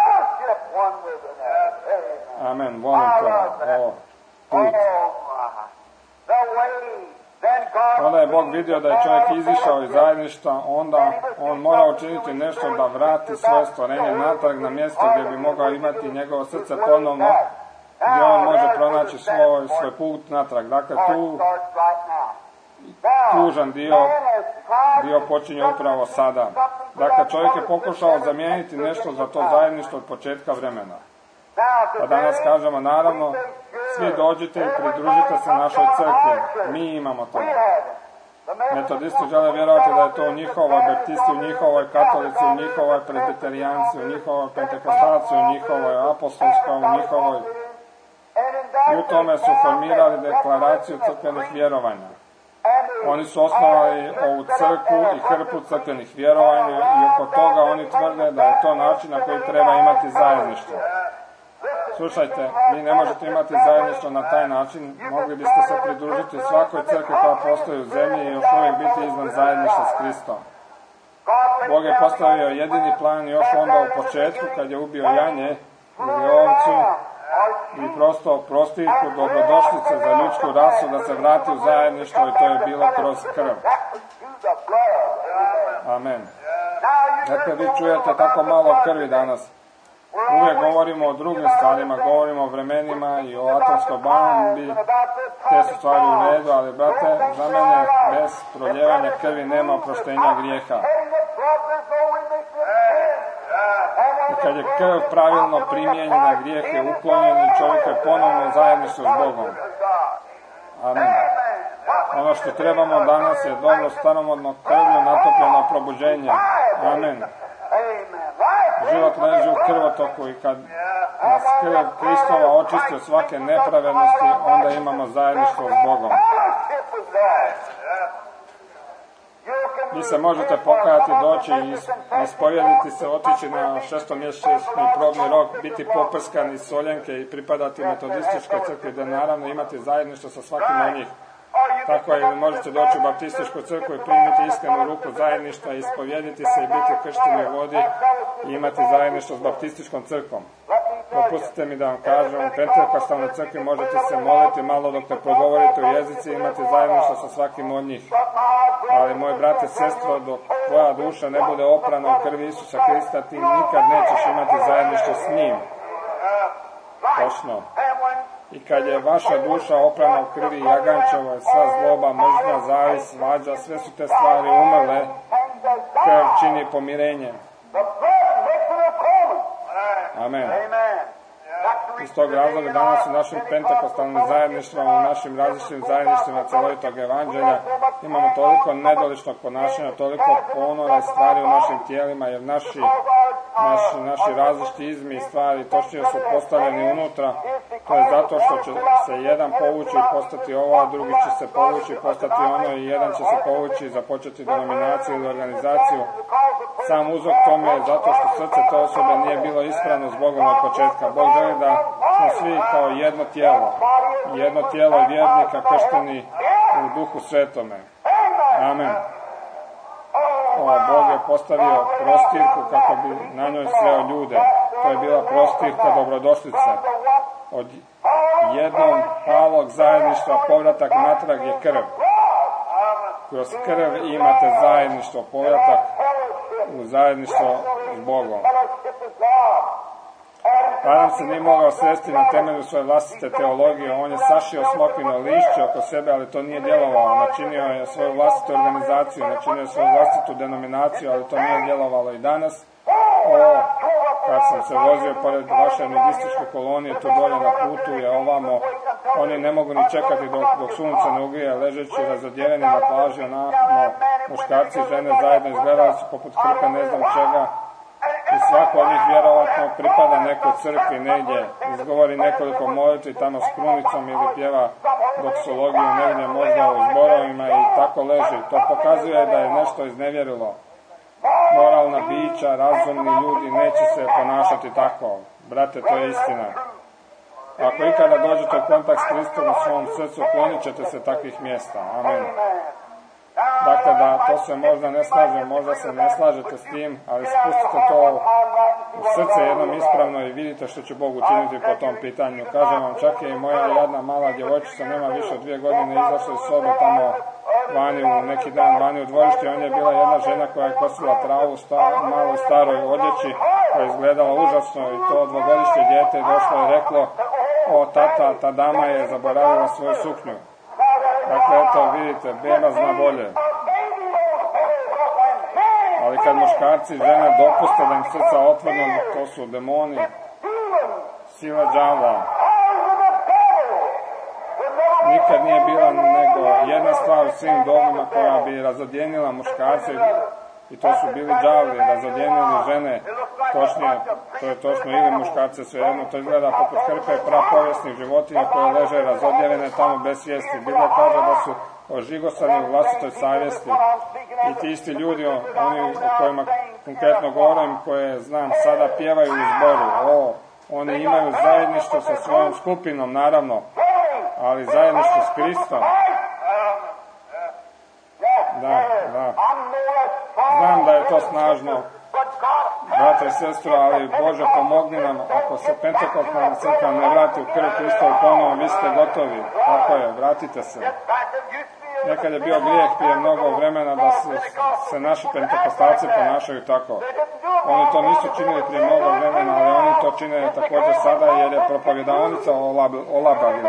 Amen, volim to, ovo, put. Onda je Bog vidio da je čovjek izišao iz zajedništva, onda on mora učiniti nešto da vrati svoje stvorenje natrag na mjesto gdje bi mogao imati njegovo srce ponovno, gdje on može pronaći svoj put natrag. Dakle, tužan dio počinje upravo sada. Dakle, čovjek je pokušao zamijeniti nešto za to zajedništvo od početka vremena. Pa danas kažemo, naravno, svi dođite i pridružite se našoj crkvi. Mi imamo to. Metodisti žele vjerovati da je to u njihovoj, baptisti u njihovoj, katolici u njihovoj, presbiterijanci u njihovoj, pentekostalci u njihovoj, apostolskoj u njihovoj. I u tome su formirali deklaraciju crkvenih vjerovanja. Oni su osnovali ovu crkvu i hrpu crkvenih vjerovanja i oko toga oni tvrde da je to način na koji treba imati zajedništvo. Slušajte, vi ne možete imati zajedništvo na taj način, mogli biste se pridružiti svakoj crkvi koja postoji u zemlji i još uvijek biti izvan zajedništva s Kristom. Bog je postavio jedini plan još onda u početku kad je ubio janje ili ovcu i prosto prostirku dobrodošlice za ljudsku rasu da se vrati u zajedništvo i to je bilo kroz krv. Amen. Dakle, vi čujete tako malo krvi danas. Uvijek govorimo o drugim stvarima, govorimo o vremenima i o atomskoj bombi, te su stvari u redu, ali brate, za mene bez proljevanja krvi nema oproštenja grijeha. I kad je krv pravilno primijenjena, grijeh je uklonjen i čovjek je ponovno zajedništvo s Bogom. Amen. Ono što trebamo danas je dobro staromodno krvlju natopljeno probuđenje. Amen. Život leži u krvotoku i kad nas krv Kristova očisti od svake nepravednosti, onda imamo zajedništvo s Bogom. Vi se možete pokajati, doći i ispovjediti se, otići na 6-mjesečni probni rok, biti poprskani iz Soljenke i pripadati metodističkoj crkvi, da naravno imati zajedništvo sa svakim od njih. Tako je, možete doći u baptističku crkvu i primiti iskrenu ruku zajedništva, ispovjediti se i biti kršteni u vodi i imati zajedništvo s baptističkom crkvom. Dopustite mi da vam kažem, u Pentekostalnoj crkvi možete se moliti malo dok te progovorite u jezici i imati zajedništvo sa svakim od njih. Ali moj brate, sestro, dok tvoja duša ne bude oprana u krvi Isusa Krista, ti nikad nećeš imati zajedništvo s njim. Točno. I kad je vaša duša oprana u krvi jagančeva, sva zloba, mržnja, zavis, svađa, sve su te stvari umrle, krv čini pomirenje. Amen. Iz tog razloga danas u našim pentekostalnim zajedništvima, u našim različitim zajedništvima cjelovitog evanđelja imamo toliko nedoličnog ponašanja, toliko ponora i stvari u našim tijelima, jer naši različiti izmi i stvari točnije su postavljeni unutra. To je zato što će se jedan povući i postati ovo, a drugi će se povući i postati ono, i jedan će se povući i započeti denominaciju ili organizaciju. Sam uzrok tome je zato što srce te osobe nije bilo ispravno s Bogom od početka. Bog želi da smo svi kao jedno tijelo vjernika kršteni u Duhu Svetome. Amen. Bog je postavio prostirku kako bi na njoj sreo ljude. To je bila prostirka dobrodošlice. Od jednog palog zajedništva povratak natrag je krv. Kroz krv imate zajedništvo, povratak u zajedništvo s Bogom. Adam se nije mogao svesti na temelju svoje vlastite teologije, on je sašio smokvino lišće oko sebe, ali to nije djelovalo. Načinio je svoju vlastitu organizaciju, načinio je svoju vlastitu denominaciju, ali to nije djelovalo i danas. Kad sam se vozio pored vaše nudističke kolonije, tu dolje na putu je ovamo, oni ne mogu ni čekati dok sunce ne ugrije, ležeći razodjeveni na plaži, onako muškarci i žene zajedno izgledali su poput hrpe ne znam čega. I svako od njih vjerovatno pripada nekoj crkvi negdje, izgovori nekoliko molitvi tamo s krunicom ili pjeva doksologiju negdje možda u zborovima i tako leži. To pokazuje da je nešto iznevjerilo. Moralna bića, razumni ljudi neće se ponašati tako. Brate, to je istina. Ako ikada dođete u kontakt s Kristom u svom srcu, klonit ćete se takvih mjesta. Amen. Dakle, da to se možda ne slaže, možda se ne slažete s tim, ali spustite to u srce jednom ispravno i vidite što će Bog učiniti po tom pitanju. Kažem vam, čak je i moja jadna mala djevojčica, nema više od 2 godine, izašla iz sobe tamo vani u neki dan, vani u dvorištu. On je bila jedna žena koja je kosila travu u maloj staroj odjeći, koja je izgledala užasno, i to 2-godišnje dijete došlo i reklo: o tata, ta dama je zaboravila svoju suknju. Dakle, eto, vidite, beba zna bolje. Ali kad muškarci i žene dopuste da im srca otvoreno, to su demoni, sila đavla. Nikad nije bila nego jedna stvar u svim dobima koja bi razodjenila muškarce, i to su bili đavli, razodjenili žene, točnije, to je točno, ili muškarce, svejedno, to izgleda poput hrpe prapovjesnih životinja koje leže razodjevene tamo bez svijesti. Biblia kaže da su ožigosani u vlastitoj savjesti. I ti isti ljudi, oni o kojima konkretno govorim, koje znam sada, pjevaju u zboru: o, Oni imaju zajedništvo sa svojom skupinom, naravno, ali zajedništvo s Kristom. Da. Znam da je to snažno, brate i sestro, ali Bože, pomogni nam, ako se Pentekostalna crkva ne vrati u krv Hristovu ponovo, vi ste gotovi. Tako je, vratite se. Nekad je bio grijeh prije mnogo vremena da se naši pentekostalci ponašaju tako. Oni to nisu činili prije mnogo vremena, ali oni to čine također sada jer je propovjedaonica olabavila.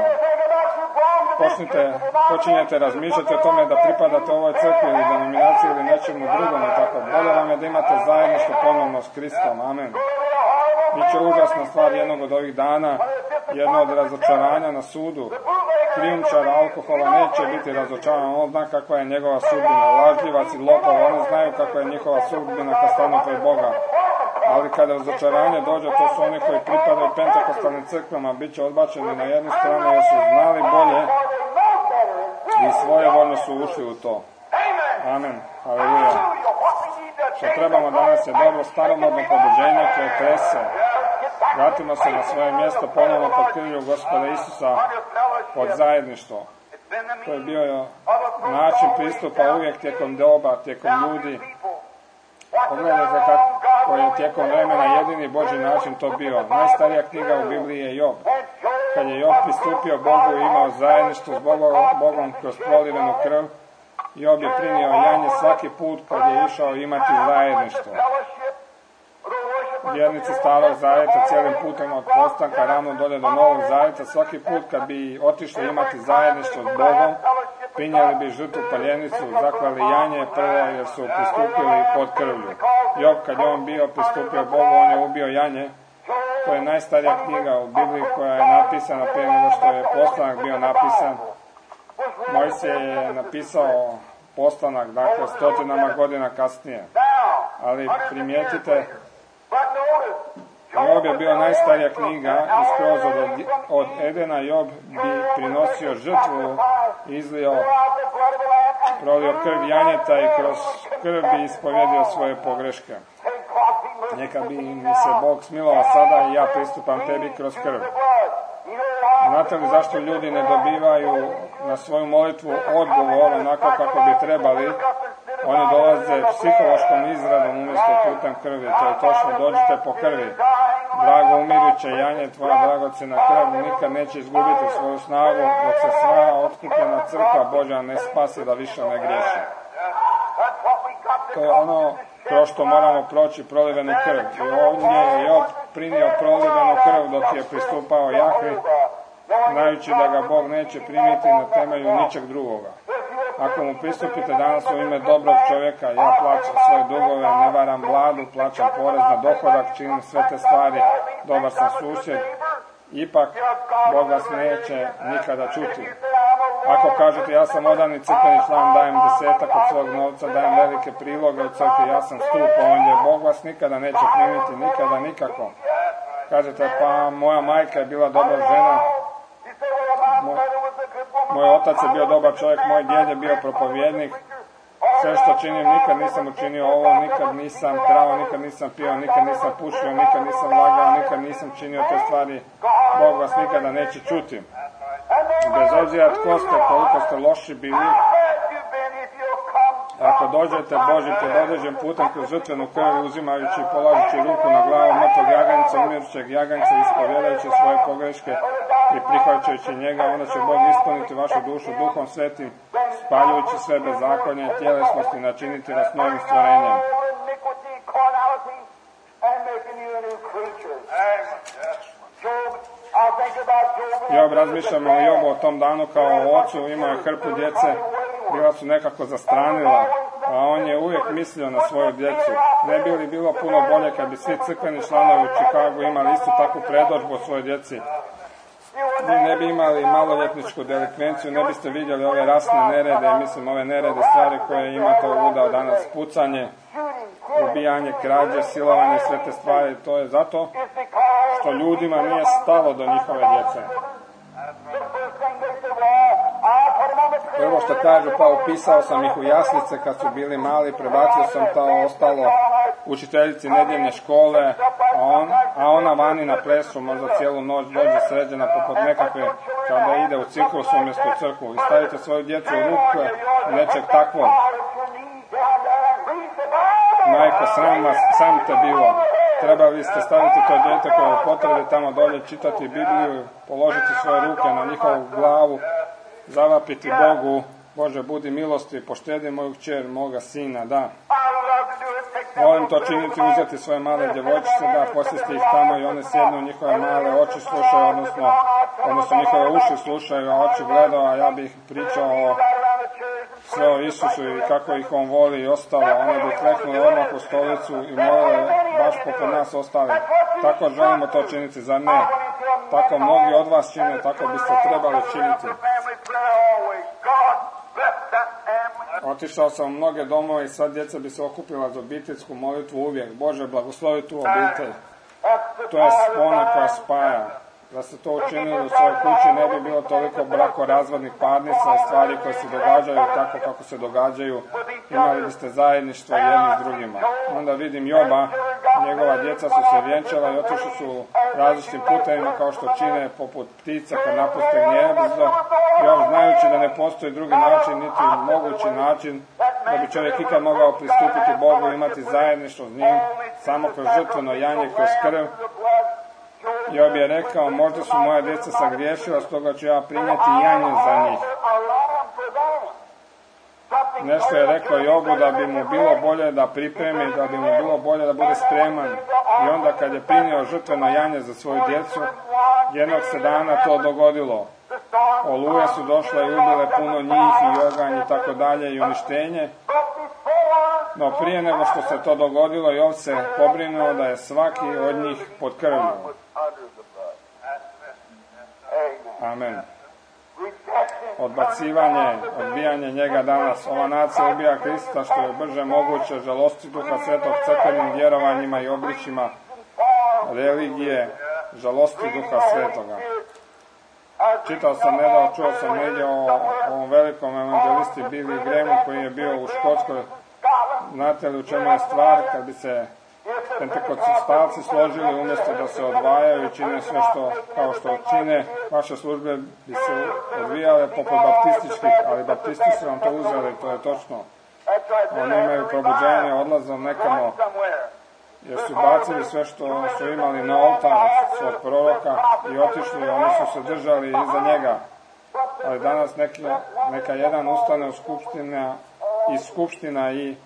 Počinjete razmišljati o tome da pripadate ovoj crkvi ili denominaciji ili nečemu drugom i tako. Bolje vam je da imate zajedništvo ponovno s Kristom. Amen. Biće užasna stvar jednog od ovih dana, jedno od razočaranja na sudu. Krijumčar alkohola neće biti razočaran, on zna kakva je njegova sudbina. Lažljivac i lopov, oni znaju kakva je njihova sudbina kad stanu pred Boga. Ali kada razočaranje dođe, to su oni koji pripadaju pentekostalnim crkvama, bit će odbačeni na jednu stranu jer su znali bolje i svojevoljno su ušli u to. Amen. Haleluja. Što trebamo danas je dobro staromodno pobuđenje koje trese. Vratimo se na svoje mjesto ponovno pod krvlju Gospoda Isusa pod zajedništvo. To je bio način pristupa uvijek tijekom doba, tijekom ljudi. Pogledajte kako je tijekom vremena jedini Božji način to bio. Najstarija knjiga u Bibliji je Job. Kad je Job pristupio Bogu i imao zajedništvo s Bogom kroz prolivenu krv, Job je primio janje svaki put kad je išao imati zajedništvo. Vjernici Starog Zavjeta cijelim putem od postanka ravno dolje do Novog Zavjeta, svaki put kad bi otišli imati zajedništvo s Bogom, prinijeli bi žrtvu paljenicu, zaklali janje prvo jer su pristupili pod krvlju. Job kad je on bio pristupio Bogu, on je ubio janje. To je najstarija knjiga u Bibliji koja je napisana prije nego što je postanak bio napisan. Mojsije je napisao postanak, dakle, stotinama godina kasnije. Ali primijetite, Job je bio najstarija knjiga i skroz od Edena Job bi prinosio žrtvu, prolio krv janjeta i kroz krv bi ispovjedio svoje pogreške. Neka bi mi se Bog smilovao sada i ja pristupam tebi kroz krv. Znate li zašto ljudi ne dobivaju na svoju molitvu odgovor onako kako bi trebali? Oni dolaze psihološkom izradom umjesto putem krvi. To je točno, dođite po krvi. Drago umiruće janje, tvoja dragocjena krv nikad neće izgubiti svoju snagu dok se sva otkupljena crkva Božja ne spasi da više ne griješi. To je ono kroz što moramo proći prolivenu krv. I ovdje je Job primio prolivenu krv dok je pristupao Jahvi, znajući da ga Bog neće primiti na temelju ničeg drugoga. Ako mu pristupite danas u ime dobrog čovjeka, ja plaćam svoje dugove, ne varam vladu, plaćam porez na dohodak, činim sve te stvari, dobar sam susjed, ipak Bog vas neće nikada čuti. Ako kažete ja sam odani crkveni član, dajem 10% od svog novca, dajem velike priloge u crkvi, ja sam stup ondje, Bog vas nikada neće primiti, nikada, nikako. Kažete pa moja majka je bila dobra žena, moj otac je bio dobar čovjek, moj djed je bio propovjednik, sve što činim nikad nisam učinio ovo, nikad nisam krao, nikad nisam pio, nikad nisam pušio, nikad nisam lagao, nikad nisam činio te stvari, Bog vas nikada neće čuti. Bez obzira tko ste, koliko ste loši bili, ako dođete Božim pred određen putem kroz žrtvenu krv, uzimajući i polažući ruku na glavu mrtvog jaganjca, umirućeg jaganjca, ispovjedajući svoje pogreške i prihvaćajući njega, onda će Bog ispuniti vašu dušu Duhom Svetim, spaljujući sve bezakonje i tjelesnosti, načiniti vas novim stvorenjem. Job, razmišljamo o Jobu o tom danu kao o ocu, imao je hrpu djece, bila su nekako zastranila, a on je uvijek mislio na svoju djecu. Ne bi li bilo puno bolje kad bi svi crkveni članovi u Chicagu imali istu takvu predodžbu o svojoj djeci? Vi ne bi imali maloljetničku delikvenciju, ne biste vidjeli ove rasne nerede, mislim ove nerede stvari koje imate udao danas, pucanje, ubijanje, krađe, silovanje, sve te stvari. To je zato što ljudima nije stalo do njihove djece. Prvo što kažu, pa upisao sam ih u jaslice kad su bili mali, prebacio sam to ostalo učiteljici nedjeljne škole, a ona vani na plesu možda cijelu noć dođe sređena poput nekakve kada ide u ciklus umjesto u crkvu. I stavite svoju djecu u ruke nečeg takvog. Majko, sam te bilo. Trebali ste staviti to dijete koje je potrebi tamo dolje, čitati Bibliju, položiti svoje ruke na njihovu glavu, zavapiti Bogu, Bože, budi milosti, poštedi moju kćer, moga sina, da. Volim to činiti, uzeti svoje male djevojčice, da, posjesti ih tamo i one sjednu, njihove male oči slušaju, odnosno njihove uši slušaju, a oči gledaju, a ja bih pričao o sve o Isusu i kako ih on voli i ostalo, one bi kleknuli odmah u stolicu i molili baš poput nas ostali. Tako želimo to činiti, zar ne? Tako mnogi od vas čine, tako biste trebali činiti. Otišao sam u mnoge domove i sad djeca bi se okupila za obiteljsku molitvu uvijek. Bože, blagoslovi tu obitelj. To je spona koja spaja. Da ste to učinili u svojoj kući, ne bi bilo toliko brakorazvodnih parnica i stvari koje se događaju tako kako se događaju. Imali biste zajedništvo jedni s drugima. Onda vidim Joba, njegova djeca su se vjenčala i otišli su različitim putevima kao što čine poput ptica kad napuste gnijezdo. Job, znajući da ne postoji drugi način, niti mogući način da bi čovjek ikad mogao pristupiti Bogu i imati zajedništvo s njim, samo kroz žrtveno janje, kroz krv. Job je rekao, možda su moja djeca sagriješila, stoga ću ja prinijeti janje za njih. Nešto je rekao Jobu da bi mu bilo bolje da pripremi, da bi mu bilo bolje da bude spreman. I onda kad je prinio žrtveno janje za svoju djecu, jednog se dana to dogodilo. Oluje su došle i ubile puno njih i oganj i tako dalje i uništenje. No prije nego što se to dogodilo, Job se pobrinuo da je svaki od njih pod krvlju. Amen. Odbacivanje, odbijanje njega danas. Ova nacija ubija Krista što je brže moguće, žalosti Duha Svetog crkvenim vjerovanjima i obličima religije, žalosti Duha Svetoga. Čitao sam nedavno, čuo sam negdje o ovom velikom evangelisti Billy Grahamu koji je bio u Škotskoj. Znate li u čemu je stvar? Kad bi se pentekostalci složili umjesto da se odvajaju i čine sve što, kao što čine, vaše službe bi se odvijale poput baptističkih, ali baptisti su vam to uzeli, to je točno. Oni imaju probuđenje odlazom nekamo, jer su bacili sve što su imali na oltar svog proroka i otišli, oni su se držali iza njega. Ali danas neka jedan ustane iz skupština i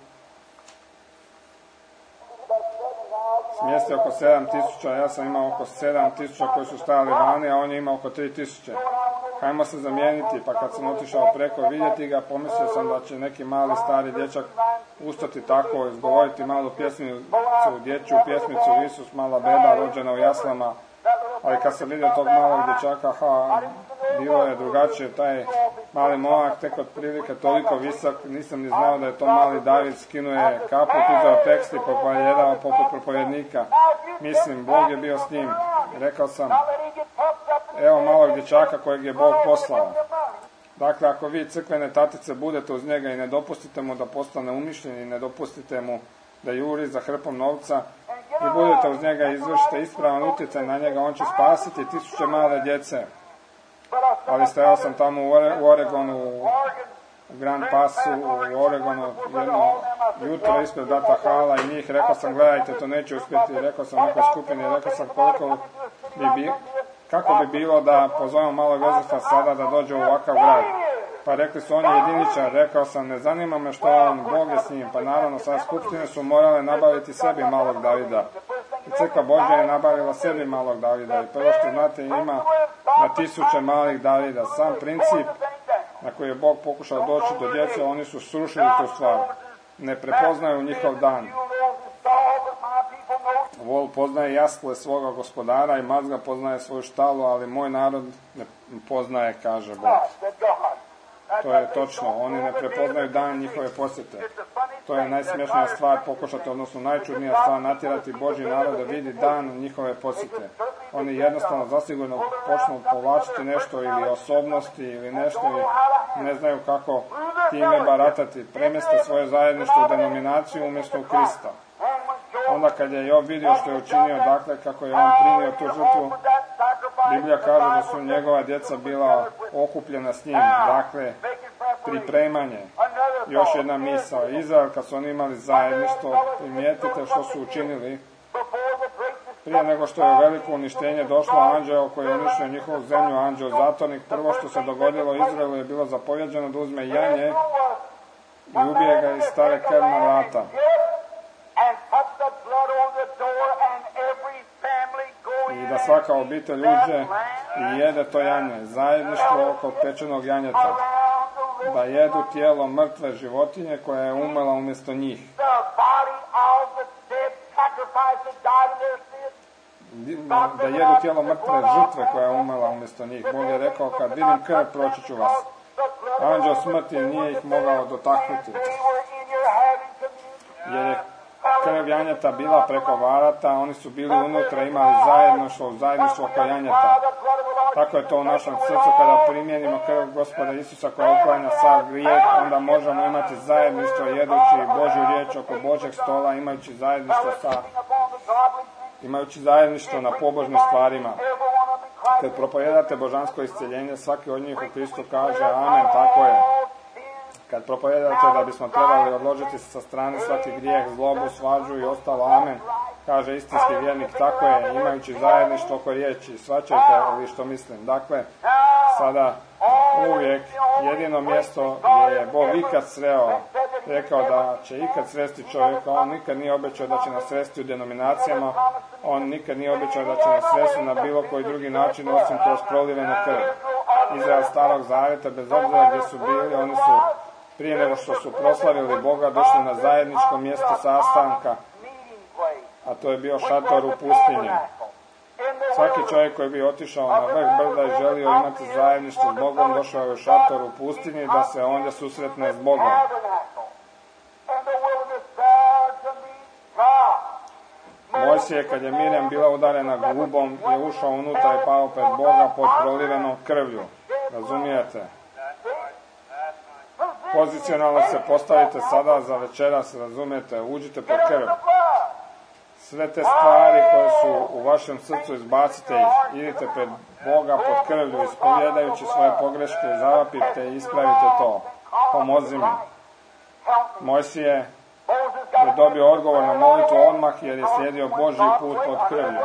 smjesti oko 7.000, ja sam imao oko 7.000 koji su stajali vani, a on je imao oko 3.000. Hajmo se zamijeniti, pa kad sam otišao preko vidjeti ga, pomislio sam da će neki mali stari dječak ustati tako, izgovoriti malu pjesmicu, dječju pjesmicu, Isus, mala beba, rođena u jaslama. Ali kad sam vidio tog malog dječaka, bilo je drugačije, taj mali momak, tek od prilike toliko visok, nisam ni znao da je to mali David, skinuje kaput, uzeo tekst i propovijedao poput propovjednika. Mislim, Bog je bio s njim. Rekao sam, evo malog dječaka kojeg je Bog poslao. Dakle, ako vi crkvene tatice budete uz njega i ne dopustite mu da postane umišljen i ne dopustite mu da juri za hrpom novca i budete uz njega i izvršite ispravan utjecaj na njega, on će spasiti 1000 male djece. Ali stajao sam tamo u Oregonu, u Grand Passu, u Oregonu, jedno jutro ispred Data Hala i njih, rekao sam, gledajte, to neće uspjeti, rekao sam nekoj skupini, rekao sam kako bi bilo da pozovemo malog Jozefa sada da dođe u ovakav grad. Pa rekli su, on je jediničar, rekao sam, ne zanima me što on, Bog je s njim. Pa naravno, sad skupštine su morale nabaviti sebi malog Davida. I crkva Božja je nabavila sebi malog Davida. I prvo što znate, ima na 1000 malih Davida. Sam princip na koji je Bog pokušao doći do djece, oni su srušili tu stvar. Ne prepoznaju njihov dan. Vol poznaje jaskle svoga gospodara i mazga poznaje svoju štalu, ali moj narod ne poznaje, kaže Bog. To je točno, oni ne prepoznaju dan njihove posjete. To je najsmješnija stvar pokušati, odnosno najčudnija stvar, natjerati Božji narod da vidi dan njihove posjete. Oni jednostavno zasigurno počnu povlačiti nešto ili osobnosti ili nešto i ne znaju kako time baratati. Premjeste svoje zajedništvo u denominaciju umjesto u Krista. Onda kad je Job vidio što je učinio, dakle kako je on primio tu žrtvu, Biblija kaže da su njegova djeca bila okupljena s njim, dakle pripremanje. Još jedna misao. Izrael, kad su oni imali zajedništvo, primijetite što su učinili. Prije nego što je veliko uništenje došlo, anđeo koji je uništio njihovu zemlju, anđeo zatornik, prvo što se dogodilo Izraelu je bilo zapovjeđeno da uzme janje i ubije ga iz stare krvna vrata. I da svaka obitelj uđe i jede to janje, zajedništvo oko pečenog janjeta. Da jedu tijelo mrtve životinje koja je umrla umjesto njih. Da jedu tijelo mrtve žrtve koja je umrla umjesto njih. Bog je rekao, kad vidim krv, proći ću vas. Anđeo smrti nije ih mogao dotaknuti. Jer je krv janjeta bila preko varata, oni su bili unutra, imali zajedništvo oko janjeta. Tako je to u našem srcu, kada primijenimo krv Gospoda Isusa koja uklanja sav grijeh, onda možemo imati zajedništvo jedući Božju riječ oko Božjeg stola, imajući zajedništvo na pobožnim stvarima. Kad propovijedate božansko isceljenje, svaki od njih u Kristu kaže amen, tako je. Kad propovijedate da bismo trebali odložiti sa strane svaki grijeh, zlobu, svađu i ostalo, amen, kaže istinski vjernik, tako je, imajući zajedništvo oko riječi. Svačajte li što mislim. Dakle, sada uvijek jedino mjesto gdje je Bog ikad rekao da će ikad sresti čovjeka, on nikad nije obećao da će nas sresti u denominacijama, on nikad nije obećao da će nas sresti na bilo koji drugi način osim kroz prolivenu krv. Izrael starog zavjeta, bez obzira gdje su bili, oni su prije nego što su proslavili Boga došli na zajedničko mjesto sastanka, a to je bio šator u pustinji. Svaki čovjek koji bi otišao na vrh brda i želio imati zajedništvo s Bogom, došao je u šator u pustinji da se ondje susretne s Bogom. Mojsije, kad je Mirjam bila udarena glubom, je ušao unutra i pao pred Boga pod prolivenom krvlju. Razumijete? Pozicionalno se postavite sada za večeras, razumijete? Uđite pod krv. Sve te stvari koje su u vašem srcu, izbacite ih. Idite pred Boga pod krvlju, ispovjedajući svoje pogreške, zavapite i ispravite to. Pomozi mi. Mojsije je dobio odgovor na molitvu odmah jer je slijedio Božji put pod krvlju.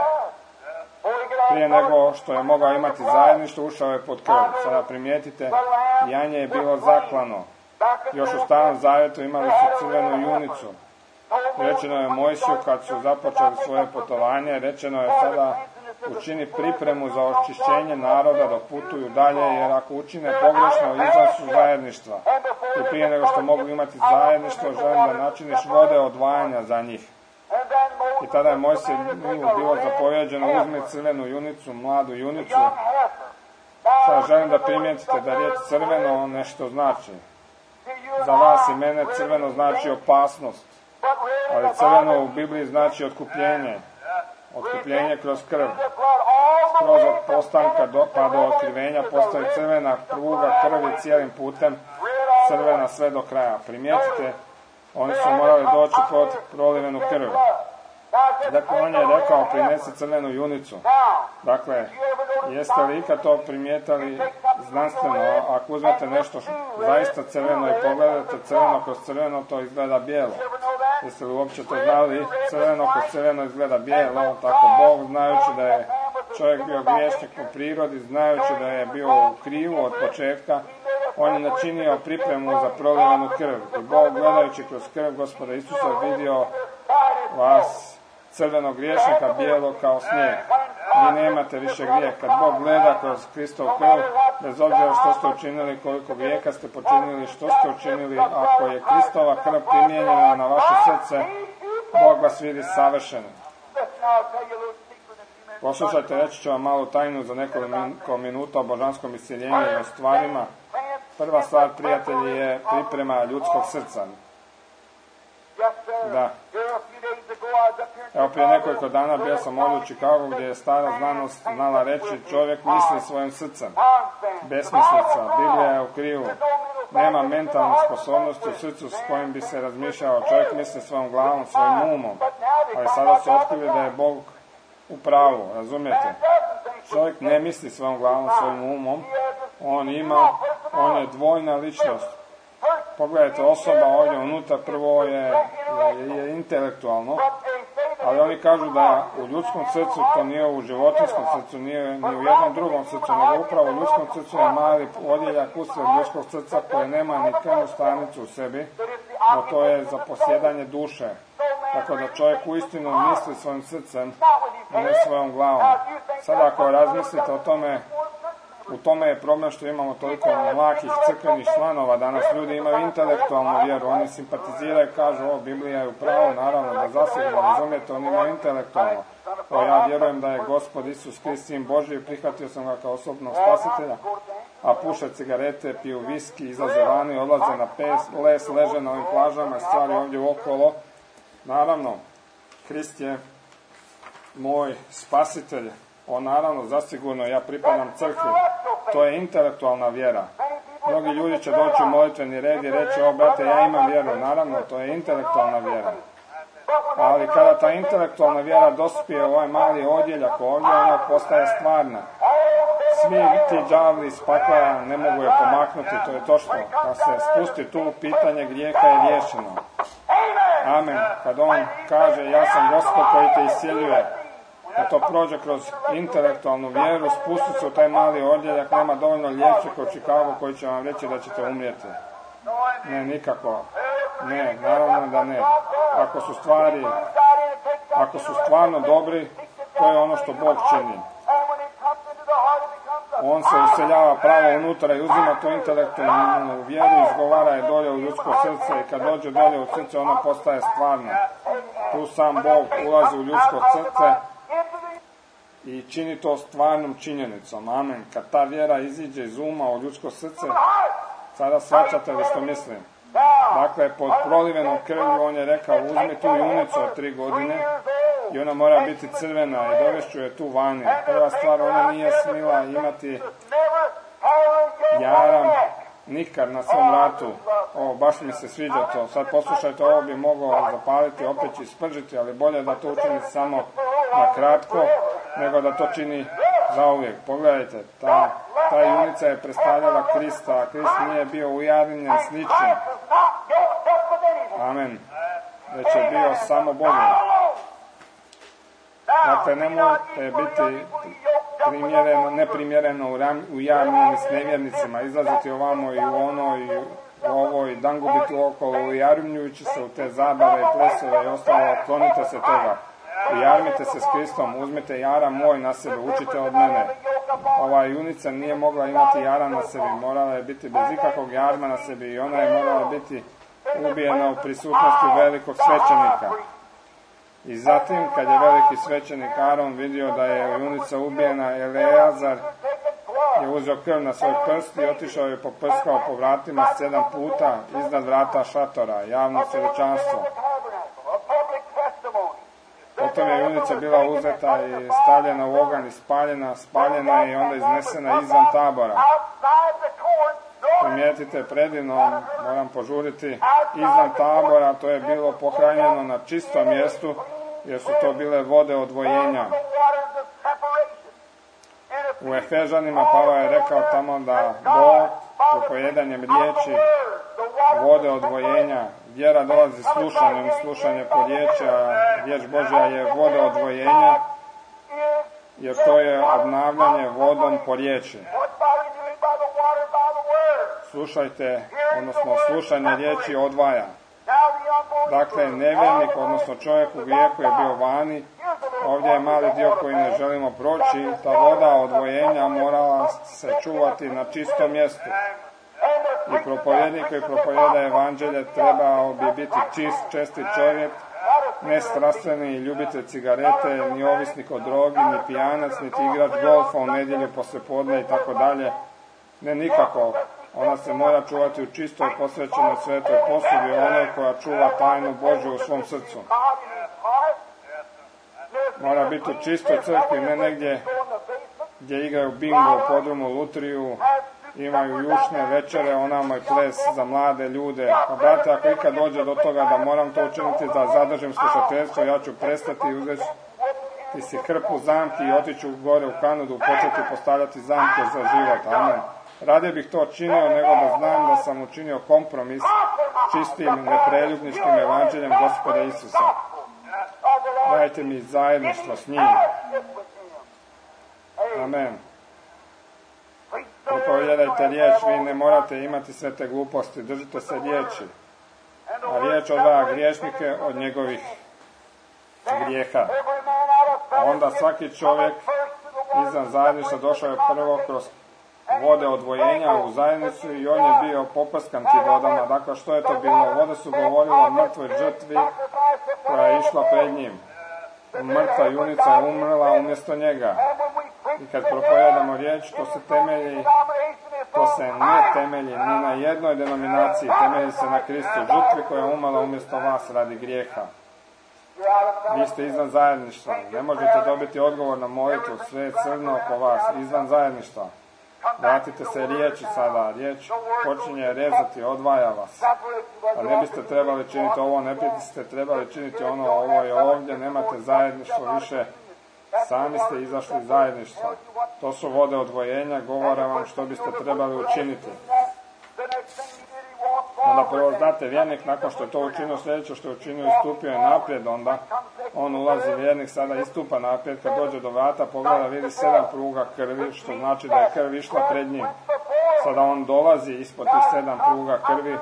Prije nego što je mogao imati zajedništvo, ušao je pod krv. Sada primijetite, janje je bilo zaklano. Još u Starom Zavjetu imali su crvenu junicu. Rečeno je Mojsiju kad su započeli svoje putovanje, rečeno je sada učini pripremu za očišćenje naroda dok putuju dalje, jer ako učine pogrešno, izlazu zajedništva. I prije nego što mogu imati zajedništvo, želim da načiniš vode odvajanja za njih. I tada je Mojsiju bilo zapovjeđeno, uzmi crvenu junicu, mladu junicu. Sada želim da primijetite da riječ crveno nešto znači. Za vas i mene crveno znači opasnost. Ali crveno u Bibliji znači otkupljenje. Otkupljenje kroz krv. Skroz od postanka pa do otkrivenja postoji crvena pruga krvi cijelim putem, crvena sve do kraja. Primijetite, oni su morali doći pod prolivenu krv. Dakle, on je rekao, prinesi crvenu junicu. Dakle, jeste li ikad to primijetili znanstveno? Ako uzmete nešto zaista crveno i pogledate crveno kroz crveno, to izgleda bijelo. Jeste li uopće to znali? Crveno kroz crveno izgleda bijelo. Tako Bog, znajući da je čovjek bio griješnik po prirodi, znajući da je bio u krivu od početka, on je načinio pripremu za prolivenu krv. I Bog, gledajući kroz krv Gospoda Isusa, vidio vas crvenog griješnika bijelo kao snijeg. Vi nemate više grijeh. Kad Bog gleda kroz Kristov krv, bez obzira što ste učinili, koliko grijeha ste počinili, što ste učinili, ako je Kristova krv primijenjena na vaše srce, Bog vas vidi savršeno. Poslušajte, reći ću vam malu tajnu za nekoliko minuta o božanskom isceljenju i o stvarima. Prva stvar, prijatelji, je priprema ljudskog srca. Da. Evo prije nekoliko dana bio sam ovdje u Chicagu gdje je stara znanost znala reći čovjek misli svojim srcem. Besmislica, Biblija je u krivu. Nema mentalnih sposobnosti u srcu s kojim bi se razmišljao. Čovjek misli svojom glavom, svojim umom. Ali sada su otkrili da je Bog u pravu, razumijete? Čovjek ne misli svojom glavom, svojim umom. On je dvojna ličnost. Pogledajte, osoba ovdje unutra prvo je intelektualno, ali oni kažu da u ljudskom srcu, to nije u životinskom srcu, nije ni u jednom drugom srcu, nego upravo u ljudskom srcu je mali odjeljak usred ljudskog srca koje nema ni krvnu stanicu u sebi, no to je za posjedanje duše. Tako da čovjek uistinu misli svojim srcem, a ne svojom glavom. Sada ako razmislite o tome, u tome je problem što imamo toliko mlakih crkvenih članova. Danas ljudi imaju intelektualnu vjeru, oni simpatiziraju, kažu, Biblija je u pravu, naravno da zasigurno, razumijete, oni imaju intelektualno. Ja vjerujem da je Gospod Isus Krist sin Božji, prihvatio sam ga kao osobnog spasitelja, a puše cigarete, piju viski, izlaze vani, odlaze na les, leže na ovim plažama, stvari ovdje okolo. Naravno, Krist je moj spasitelj. Naravno, zasigurno, ja pripadam crkvi. To je intelektualna vjera. Mnogi ljudi će doći u molitveni red i reći, brate, ja imam vjeru. Naravno, to je intelektualna vjera. Ali kada ta intelektualna vjera dospije u ovaj mali odjeljak ovdje, ona postaje stvarna. Svi ti đavli iz pakla ne mogu je pomaknuti, to je točno. Kad se spusti tu, pitanje grijeha je riješeno. Amen. Kad on kaže, ja sam Gospod koji te iscijeljuje, kad to prođe kroz intelektualnu vjeru, spusti se u taj mali odjeljak, nema dovoljno liječnika u Chicagu koji će vam reći da ćete umrijeti. Ne, nikako. Ne, naravno da ne. Ako su stvarno dobri, to je ono što Bog čini. On se useljava pravo unutra i uzima tu intelektualnu vjeru, izgovara je dolje u ljudsko srce i kad dođe dolje u srce, ona postaje stvarna. Tu sam Bog ulazi u ljudsko srce i čini to stvarnom činjenicom. Amen. Kad ta vjera iziđe iz uma u ljudsko srce, sada shvaćate li što mislim? Dakle, pod prolivenom krvlju on je rekao, uzmi tu junicu od 3 godine i ona mora biti crvena i dovešću je tu vani. Prva stvar, ona nije smila imati jaram nikad na svom vratu. Baš mi se sviđa to. Sad poslušajte, ovo bi mogao zapaliti, opet i spržiti, ali bolje da to učini samo na kratko, nego da to čini zauvijek. Pogledajte, ta junica je predstavljala Krista, a Krist nije bio ujarnjen s ničim. Amen. Već je bio samo Bogom. Dakle, nemojte biti neprimjereno ujarnjeni s nevjernicima, izlaziti ovamo i u ono i u ovo i dangubiti okolo, ujarnjujući se u te zabave i plesove i ostalo, klonite se toga. Ujarmite se s Kristom, uzmite jaram moj na sebe, učite od mene. Ova junica nije mogla imati jaram na sebi, morala je biti bez ikakvog jarma na sebi i ona je morala biti ubijena u prisutnosti velikog svećenika. I zatim, kad je veliki svećenik Aron vidio da je junica ubijena, Eleazar je uzeo krv na svoj prst i otišao je poprskao po vratima 7 puta iznad vrata šatora, javno svjedočanstvo. Potom je junica bila uzeta i stavljena u oganj i spaljena i onda iznesena izvan tabora. Primijetite, predivno, moram požuriti, izvan tabora, to je bilo pohranjeno na čistom mjestu, jer su to bile vode odvojenja. U Efežanima Pavao je rekao tamo da Bog propojedanjem riječi vode odvojenja, vjera dolazi slušanjem, slušanje po riječi, a riječ Božja je voda odvojenja, jer to je obnavljanje vodom po riječi. Slušajte, odnosno slušanje riječi odvaja. Dakle, nevjernik, odnosno čovjek u grijehu je bio vani, ovdje je mali dio koji ne želimo proći, ta voda odvojenja morala se čuvati na čistom mjestu. I propovjednik koji propovjeda evanđelje trebao bi biti česti čovjek, ne strastveni ljubitelj cigarete, ni ovisnik o drogi, ni pijanac, niti igrač golfa u nedjelju poslijepodne i tako dalje. Ne nikako. Ona se mora čuvati u čistoj, posvećenoj svetoj poslugi, onoj koja čuva tajnu Božju u svom srcu. Mora biti u čistoj crkvi, ne negdje gdje igraju bingo, podrumu, lutriju, imaju jušne večere, onamo i ples za mlade ljude. A brate, ako ikad dođe do toga da moram to učiniti, da zadržim slušateljstvo, ja ću prestati i uzeti si hrpu zamki i otiću gore u Kanadu, početi postavljati zamke za život. Amen. Radije bih to činio nego da znam da sam učinio kompromis čistim, nepreljubničkim evanđeljem Gospoda Isusa. Dajte mi zajedništvo s njim. Amen. Propovijedajte riječ, vi ne morate imati sve te gluposti, držite se riječi. A riječ odvaja griješnike od njegovih grijeha. A onda svaki čovjek izvan zajedništva došao je prvo kroz vode odvojenja u zajednicu i on je bio poprskan tim vodama. Dakle, što je to bilo? Vode su govorile o mrtvoj žrtvi koja je išla pred njim. Mrtva junica je umrla umjesto njega. I kad propovijedamo riječ, to se ne temelji ni na jednoj denominaciji, temelji se na Kristu, žrtvi koja je umrla umjesto vas radi grijeha. Vi ste izvan zajedništva, ne možete dobiti odgovor na molitvu, sve je crno oko vas, izvan zajedništva. Vratite se riječi sada, riječ počinje rezati, odvaja vas. A ne biste trebali činiti ovo, ne biste trebali činiti ono, ovo je ovdje, nemate zajedništvo više, sami ste izašli iz zajedništva. To su vode odvojenja, govore vam što biste trebali učiniti. Onda prvo znate, vjernik nakon što je to učinio, sljedeće što je učinio, istupio je naprijed, onda on ulazi, vjernik sada istupa naprijed, kad dođe do vrata, pogleda, vidi 7 pruga krvi, što znači da je krv išla pred njim. Sada on dolazi ispod tih 7 pruga krvi,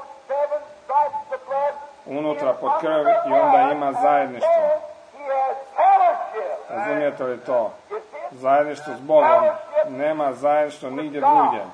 unutra pod krv i onda ima zajedništvo. Razumijete li to? Zajedništvo s Bogom, nema zajedništvo nigdje drugdje.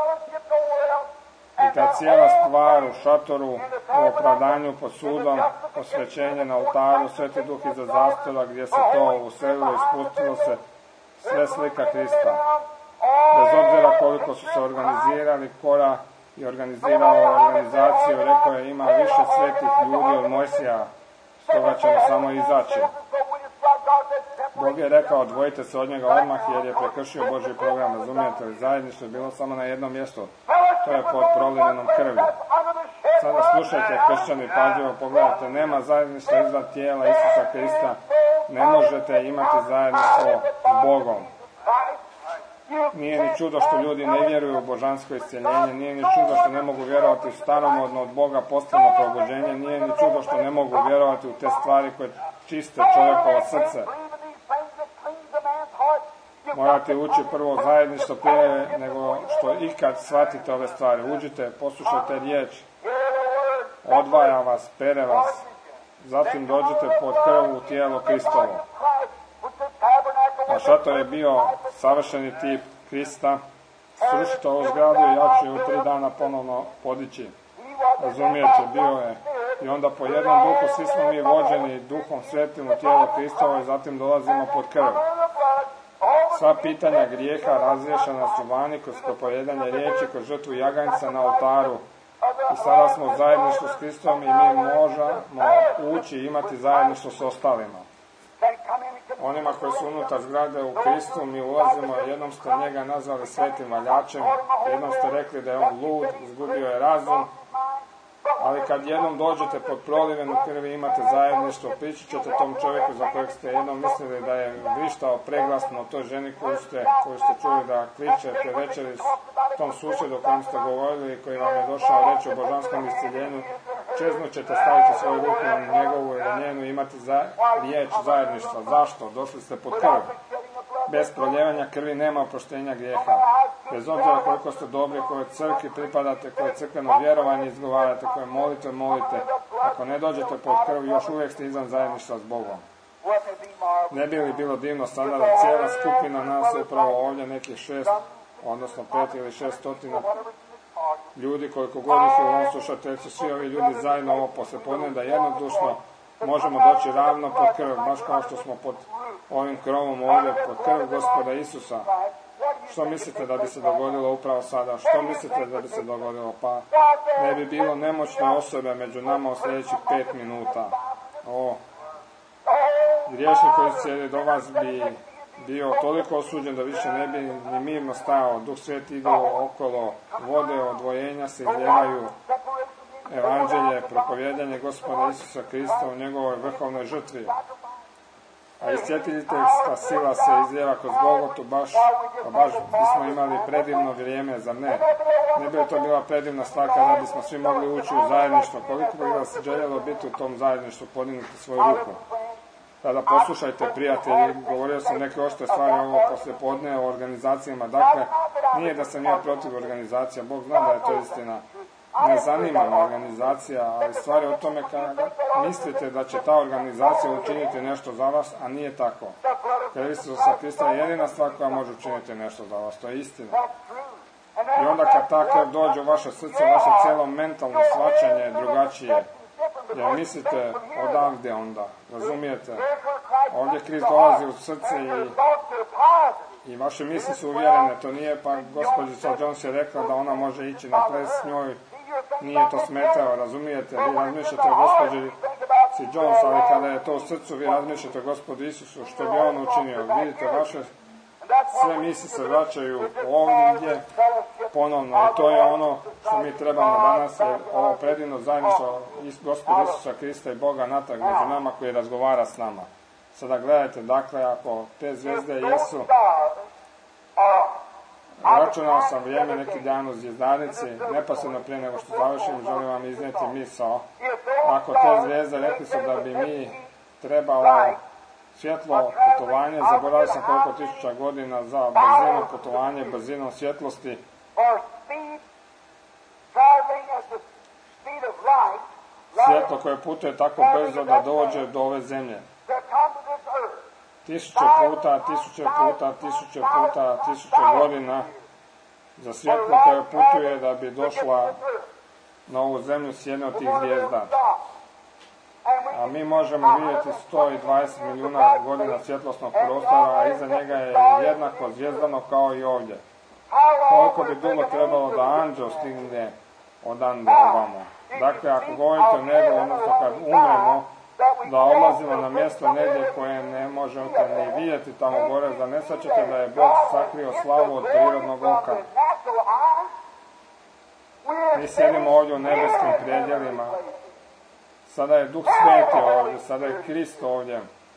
I ta cijela stvar u šatoru, u opravdanju pod sudom, posvećenje na oltaru, Sveti Duh iza zastola, gdje se to uselilo i spustilo se, sve slika Krista. Bez obzira koliko su se organizirali, Kora je organizirao organizaciju, rekao je ima više svetih ljudi od Mojsija, stoga ćemo samo izaći. Bog je rekao, odvojite se od njega odmah jer je prekršio Božji program, razumijete li? Zajedništvo je bilo samo na jednom mjestu, to je pod prolivenom krvi. Sada slušajte, kršćani, pažljivo pogledajte, nema zajedništva izvan tijela Isusa Krista, ne možete imati zajedništvo s Bogom. Nije ni čudo što ljudi ne vjeruju u božansko iscjeljenje, nije ni čudo što ne mogu vjerovati u staromodno od Boga poslano probuđenje, nije ni čudo što ne mogu vjerovati u te stvari koje čiste čovjekovo srce. Morate ući prvo zajedništvo prije nego što ikad shvatite ove stvari. Uđite, poslušajte riječ, odvaja vas, pere vas, zatim dođete pod krv u tijelo Kristovo. A šator je bio savršeni tip Krista. Srušite ovu zgradu i ja ću ju 3 dana ponovno podići. Razumijete, bio je. I onda po jednom duhu svi smo mi vođeni Duhom Svetim u tijelo Kristovo i zatim dolazimo pod krv. Sva pitanja grijeha razriješena su vani kroz propovijedanje riječi, kroz žrtvu jaganjca na oltaru. I sada smo u zajedništvu s Kristom i mi možemo ući i imati zajedništvo s ostalima. Onima koji su unutar zgrade u Kristu, mi ulazimo, jednom ste njega nazvali svetim valjačem, jednom ste rekli da je on lud, izgubio je razum, ali kad jednom dođete pod prolivenu krvi imate zajedništvo, pričat ćete tom čovjeku za kojeg ste jednom mislili da je vrištao preglasno o toj ženi koju ste čuli da kliče te večeri tom susjedu o kojem ste govorili i koji vam je došao reći o božanskom iscjeljenju, čeznut ćete staviti svoju ruku na njegovu ili njenu i imati riječ zajedništva. Zašto? Došli ste pod krv. Bez proljevanja krvi nema oproštenja grijeha. Bez obzira koliko ste dobri, koje crkvi pripadate, koje crkveno vjerovanje izgovarate, koje molite, ako ne dođete pod krv, još uvijek ste izvan zajedništva s Bogom. Ne bi li bilo divno sada da cijela skupina nas upravo ovdje nekih 5 ili 600 ljudi, koliko god ih je u ovom slušateljstvu, svi ovi ljudi zajedno ovo poslijepodne, da jednodušno možemo doći ravno pod krv, baš kao što smo pod ovim krovom ovdje, pod krv Gospoda Isusa. Što mislite da bi se dogodilo upravo sada? Što mislite da bi se dogodilo? Pa ne bi bilo nemoćne osobe među nama u sljedećih 5 minuta. Griješnik koji sjedi do vas bi bio toliko osuđen da više ne bi ni mirno stajao. Duh Sveti ide okolo, vode odvojenja se izljevaju, evanđelje, propovjedanje Gospoda Isusa Krista u njegovoj vrhovnoj žrtvi. A iscjeljiteljska sila se izljeva kroz Golgotu, baš bismo imali predivno vrijeme, zar ne? Ne bi to bila predivna stvar kada bismo svi mogli ući u zajedništvo. Koliko bi vas željelo biti u tom zajedništvu, podignuti svoju ruku? Sada poslušajte, prijatelji, govorio sam neke oštre stvari ovo poslije podne o organizacijama. Dakle, nije da sam ja protiv organizacija, Bog zna da je to istina. Ne zanima me organizacija, ali stvar je o tome kada mislite da će ta organizacija učiniti nešto za vas, a nije tako. Krv Isusa Krista je jedina stvar koja može učiniti nešto za vas, to je istina. I onda kad ta krv dođe u vaše srce, vaše cijelo mentalno shvaćanje je drugačije. Jer mislite odavde onda, razumijete? Ovdje Krist dolazi u srce i vaše misli su uvjerene, to nije, pa gospođica Jones je rekla da ona može ići na ples s njoj, nije to smetao, razumijete? Vi razmišljate o gospođici Jones, ali kada je to u srcu, vi razmišljate o Gospodu Isusu, što bi on učinio. Vidite, vaše sve misli se vraćaju ovdje ponovno i to je ono što mi trebamo danas, jer ovo predivno zajedništvo Gospoda Isusa Krista i Boga natrag među nama koji razgovara s nama. Sada gledajte, dakle, ako te zvijezde jesu, računao sam vrijeme neki dan u Zvjezdanici, neposredno prije nego što završim, želim vam iznijeti misao. Ako te zvijezde rekli su da bi mi trebalo svjetlo putovanje, zaboravio sam koliko tisuća godina za brzinu putovanje, brzinom svjetlosti, svjetlo koje putuje tako brzo da dođe do ove zemlje. 1000 puta, 1000 godina za svjetlo koje putuje da bi došla na ovu zemlju s jedne od tih zvijezda. A mi možemo vidjeti 120 milijuna godina svjetlosnog prostora, a iza njega je jednako zvijezdano kao i ovdje. Koliko bi dugo trebalo da anđeo stigne odande ovamo. Dakle, ako govorite o nebu, odnosno kad umremo, da odlazimo na mjesto negdje koje ne možete ni vidjeti tamo gore, da ne sačete da je Bog sakrio slavu od prirodnog oka. Mi sjedimo ovdje u nebeskim predjelima. Sada je Duh Sveti ovdje, sada je Krist ovdje.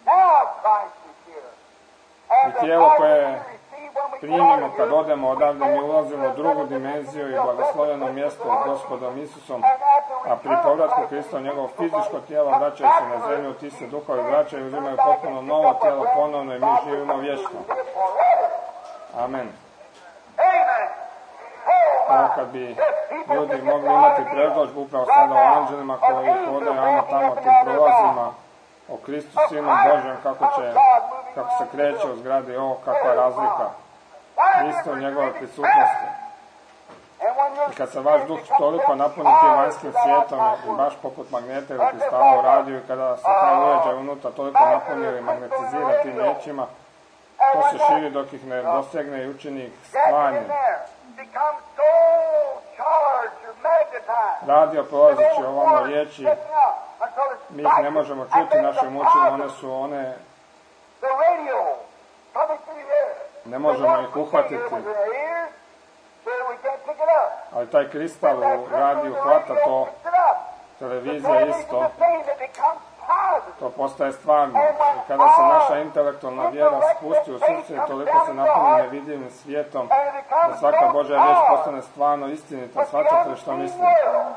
I tijelo koje primimo kad odemo odavde, mi ulazimo u drugu dimenziju i blagosloveno mjesto s Gospodom Isusom, a pri povratku Krista njegovo fizičko tijelo vraćaju se na zemlju, ti se duhovi vraćaju i uzimaju potpuno novo tijelo ponovno i mi živimo vječno. Amen. Ovo kad bi ljudi mogli imati predložbu upravo sada o anđelima koji hodaju tamo tim prolazima, o Kristu Sinu Božjem, kako se kreće u zgradi, ovo kakva je razlika. Isto u njegove prisutnosti. I kad se vaš duh toliko napuni tim vanjskim svijetom i baš poput magneta ili kristala u radiju, i kada se taj uređaj unutra toliko napuni ili magnetizira tim riječima, to se širi dok ih ne dosegne i učini ih stvarnim. Radio prolazeći ovamo riječi, mi ih ne možemo čuti našim učima, one su one, ne možemo ih uhvatiti. Ali taj kristal u radiju hvata to, televizija isto, to postaje stvarno. I kada se naša intelektualna vjera spusti u srce, toliko se napuni nevidljivim svijetom, da svaka Božja riječ postane stvarno istinita. Shvaćate li što mislim?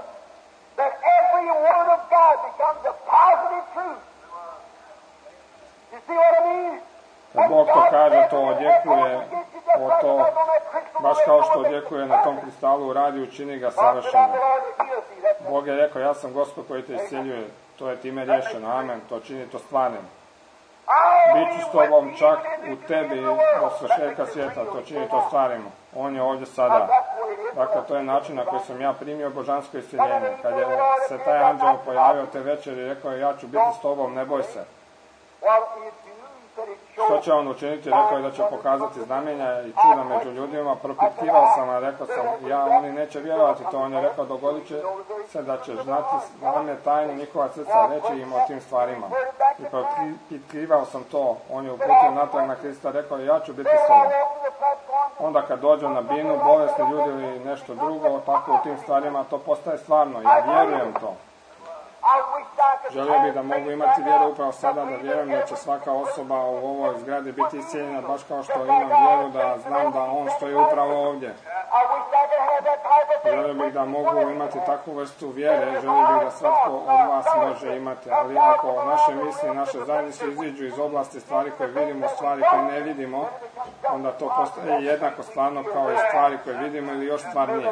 Kad Bog to kaže, to odjekuje, to baš kao što odjekuje na tom kristalu u radiju, čini ga savršenim. Bog je rekao, ja sam Gospod koji te iscijeljuje, to je time riješeno, amen, to čini to stvarnim. Biću s tobom čak u tebi do svršetka svijeta, to čini to stvarimo. On je ovdje sada. Dakle, to je način na koji sam ja primio božansko iscjeljenje. Kad je se taj anđel pojavio te večeri i rekao, ja ću biti s tobom, ne boj se. Što će on učiniti? Rekao je da će pokazati znamenja i čuda među ljudima. Propitkivao sam, a rekao sam, oni neće vjerovati to. On je rekao, dogodit će se da će znati zname tajne njihova srca, reći im o tim stvarima. I propitkivao sam to. On je uputio natrag na Krista, rekao, ja ću biti s tobom. Onda kad dođu na binu, bolesni ljudi ili nešto drugo, tako u tim stvarima, to postaje stvarno. Ja vjerujem to. Želio bih da mogu imati vjeru upravo sada, da vjerujem da će svaka osoba u ovoj zgradi biti iscijeljena, baš kao što imam vjeru da znam da on stoji upravo ovdje. Želio bih da mogu imati takvu vrstu vjere, želio bih da svatko od vas može imati, ali ako naše misli, naše zajednice iziđu iz oblasti stvari koje vidimo, stvari koje ne vidimo, onda to postaje jednako stvarno kao i stvari koje vidimo ili još stvarnije.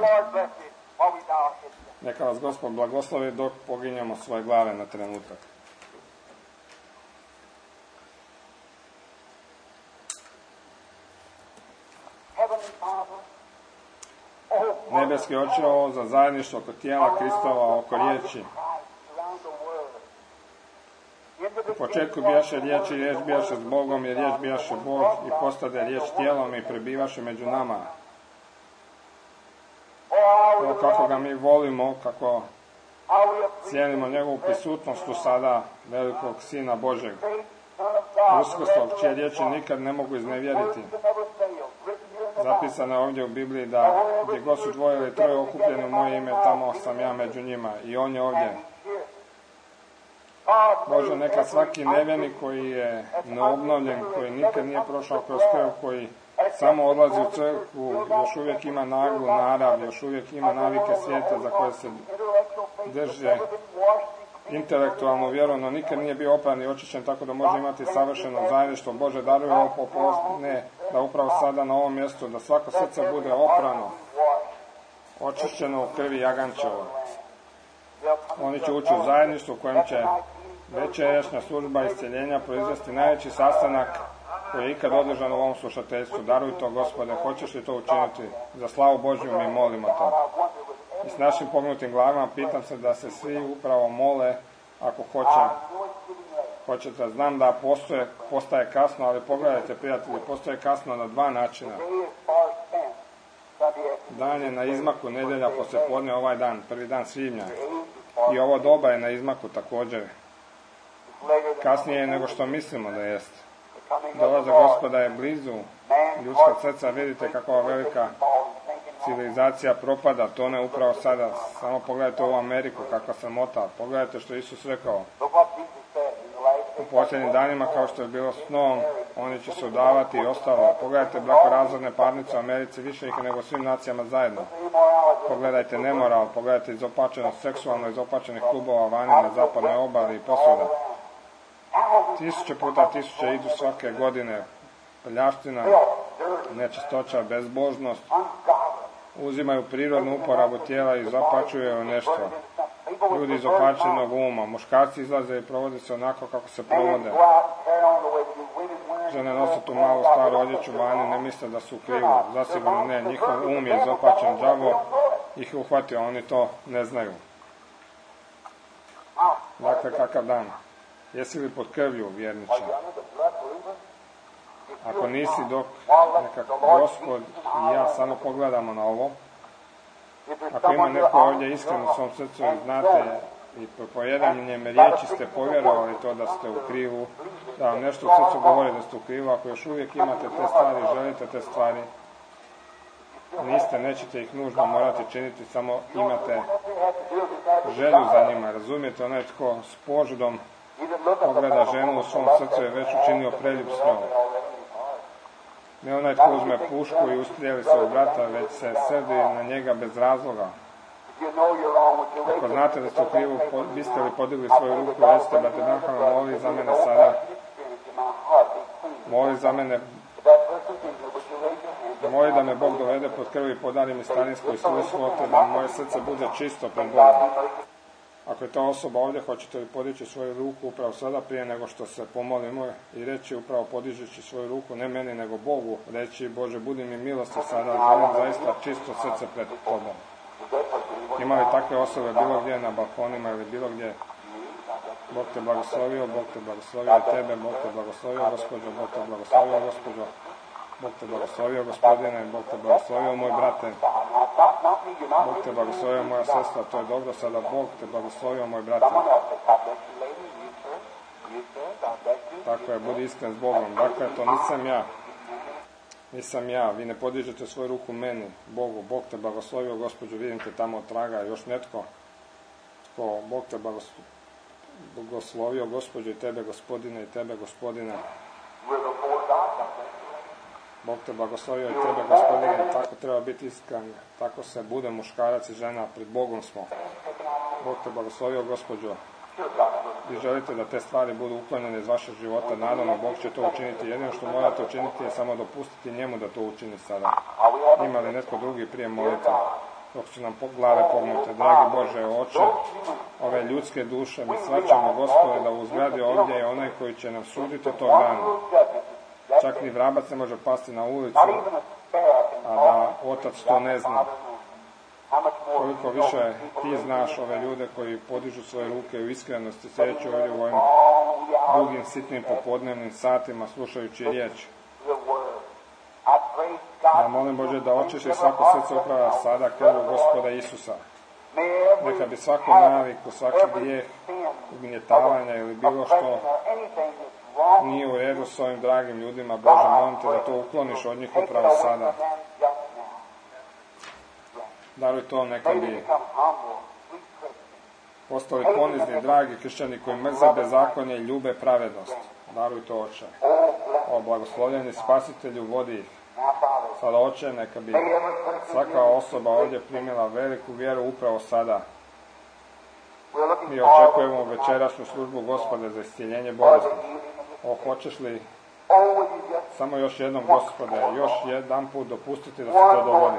Neka vas Gospod blagoslovi dok poginjemo svoje glave na trenutak. Nebeski Oče, ovo za zajedništvo oko tijela Kristova, oko riječi. U početku bijaše riječ i riječ bijaše s Bogom i riječ bijaše Bog i postade riječ tijelom i prebivaše među nama. Evo kako ga mi volimo, kako cijenimo njegovu prisutnost u sada velikog Sina Božeg, Uskrslovog, čije riječi nikad ne mogu iznevjeriti. Zapisano je ovdje u Bibliji da gdje god su dvoje ili troje okupljeni u moje ime, tamo sam ja među njima i on je ovdje. Bože, neka svaki nevjernik koji je neobnovljen, koji nikad nije prošao kroz krv, koji samo odlazi u crkvu, još uvijek ima naglu narav, još uvijek ima navike svijeta za koje se drže intelektualno vjeru, no nikad nije bio opran i očišćen tako da može imati savršeno zajedništvo. Bože, daruj ovo popolne, da upravo sada na ovom mjestu, da svako srce bude oprano, očišćeno u krvi jagančeva. Oni će ući u zajedništvo u kojem će večerašnja služba iscjeljenja proizvesti najveći sastanak koji je ikad održan u ovom slušateljstvu. Daruj to, Gospode, hoćeš li to učiniti? Za slavu Božju mi molimo to. I s našim pognutim glavama pitam se da se svi upravo mole ako hoćete. Znam da postaje kasno, ali pogledajte, prijatelji, postaje kasno na dva načina. Dan je na izmaku, nedjelja poslijepodne, ovaj dan, prvi dan svibnja. I ovo doba je na izmaku također. Kasnije je nego što mislimo da jest. Dolazak Gospoda je blizu. Ljudska srca, vidite kakva velika civilizacija propada, tone upravo sada. Samo pogledajte ovu Ameriku, kakva sramota. Pogledajte što Isus rekao. U posljednjim danima, kao što je bilo snom, oni će se udavati i ostalo. Pogledajte brakorazvodne parnice u Americi, više ih nego svim nacijama zajedno. Pogledajte nemoral, pogledajte izopačenost, seksualno izopačenih klubova vani na zapadnoj obali i posvuda. 1000 puta 1000 idu svake godine. Prljavština, nečistoća, bezbožnost, uzimaju prirodnu uporabu tijela i izopačuju nešto. Ljudi izopačenog uma, muškarci izlaze i provode se onako kako se provode. Žene nose tu malu staru odjeću vani, ne misle da su u krivu. Zasigurno ne, njihov um je izopačen, đavo ih je uhvatio, oni to ne znaju. Dakle, kakav dan? Jesi li pod krvlju, vjerniče? Ako nisi, dok neka Gospod i ja samo pogledamo na ovo, ako ima neko ovdje iskren u svom srcu i znate i propojedanjem riječi ste povjerovali to da ste u krivu, da vam nešto u srcu govori da ste u krivu, ako još uvijek imate te stvari, želite te stvari, niste, nećete ih nužno morati činiti, samo imate želju za njima. Razumijete, onaj tko s požudom pogleda ženu u svom srcu je već učinio preljub s njom. Ne onaj tko uzme pušku i ustrijeli se u brata, već se srdi na njega bez razloga. Ako znate da ste u krivu, biste li podigli svoju ruku, recite, brate Branham, moli za mene sada, moli za mene, moli da me Bog dovede pod krv i podari mi starinsko iskustvo, te da moje srce bude čisto pred Bogom. Ako je ta osoba ovdje, hoćete li podići svoju ruku upravo sada prije nego što se pomolimo i reći upravo podižući svoju ruku, ne meni nego Bogu, reći, Bože, budi mi milosti sada, želim zaista čisto srce pred Tobom. Ima li takve osobe bilo gdje na balkonima ili bilo gdje? Bog te blagoslovio, Bog te blagoslovio i tebe, Bog te blagoslovio, gospođo, Bog te blagoslovio, gospođo, Bog te blagoslovio, gospodine, Bog te blagoslovio, moj brate, Bog te blagoslovio, moja sestra, to je dobro sada, Bog te blagoslovio, moj brate. Tako je, budi iskren s Bogom. Dakle, to nisam ja, vi ne podižete svoju ruku meni, Bogu, Bog te blagoslovio, gospođo, vidim te tamo od traga, još netko, tko, Bog te blagoslovio, gospođo, i tebe, gospodine, i tebe, gospodine. Bog te blagoslovio i tebe, gospodine, tako treba biti iskren, tako se bude muškarac i žena, pred Bogom smo. Bog te blagoslovio, gospođo. Vi želite da te stvari budu uklonjene iz vašeg života, naravno, Bog će to učiniti. Jedino što morate učiniti je samo dopustiti njemu da to učini sada. Ima li netko drugi prije molite, dok su nam glave pognute? Dragi Bože, Oče, ove ljudske duše, mi svačamo, Gospode, da u zgradi ovdje je onaj koji će nam suditi tog dana. Čak ni vrabac ne može pasti na ulicu, a da Otac to ne zna. Koliko više ti znaš ove ljude koji podižu svoje ruke u iskrenosti, sjeću ovdje u ovim dugim, sitnim popodnevnim satima, slušajući riječ. Ja molim Bože da očiši svako srce upravo sada krvlju Gospoda Isusa. Neka bi svaku naviku, svaki grijeh, ugnjetavanja ili bilo što nije u redu s ovim dragim ljudima, Bože, molim te da to ukloniš od njih upravo sada. Daruj to, neka bi postali ponizni, dragi kršćani koji mrze bezakonje i ljube pravednost. Daruj to, Oče. O blagoslovljeni Spasitelju, vodi ih. Sada, Oče, neka bi svaka osoba ovdje primila veliku vjeru upravo sada. Mi očekujemo večerašnju službu, Gospode, za iscijeljenje bolesti. Hoćeš li samo još jednom, Gospode, još jedan put dopustiti da se to dogodi?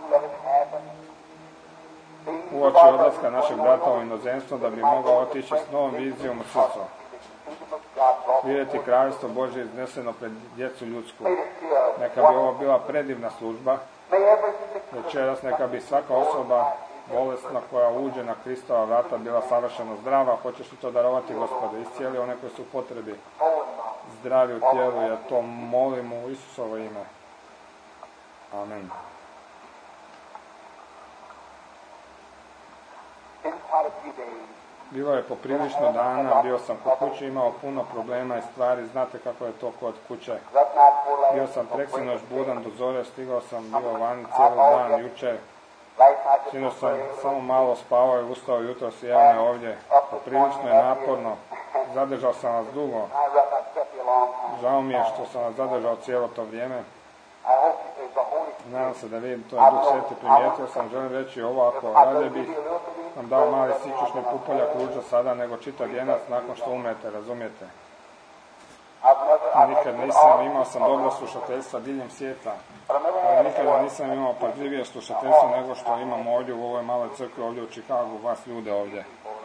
Uoči odlaska našeg brata u inozemstvo, da bi mogao otići s novom vizijom u srcu. Vidjeti kraljstvo Božje izneseno pred djecu ljudsku. Neka bi ovo bila predivna služba. Večeras neka bi svaka osoba bolesna koja uđe na Kristova vrata bila savršeno zdrava. Hoćeš li to darovati, Gospode? Iscijeli one koji su u potrebi zdravi u tijelu. Ja to molim u Isusovo ime. Amen. Bilo je poprilično dana, bio sam kod kuće, imao puno problema i stvari, znate kako je to kod kuće. Bio sam preksinoć budan do zore, stigao sam, bio vani cijeli dan, jučer. Sinoć sam samo malo spavao i ustao jutro i evo me ovdje. Poprilično je naporno, zadržao sam vas dugo. Žao mi je što sam vas zadržao cijelo to vrijeme. Nadam se da vidim, to je Duh Sveti, primijetio sam, želim reći ovo, ako radije bih vam dao mali sićušni pupoljak ruža sada nego čitav vijenac nakon što umrete, razumijete? Nikad nisam, imao sam dobro slušateljstva diljem svijeta, ali nikada nisam imao pažljivije slušateljstvo nego što imam ovdje u ovoj maloj crkvi, ovdje u Chicagu, vas ljude ovdje.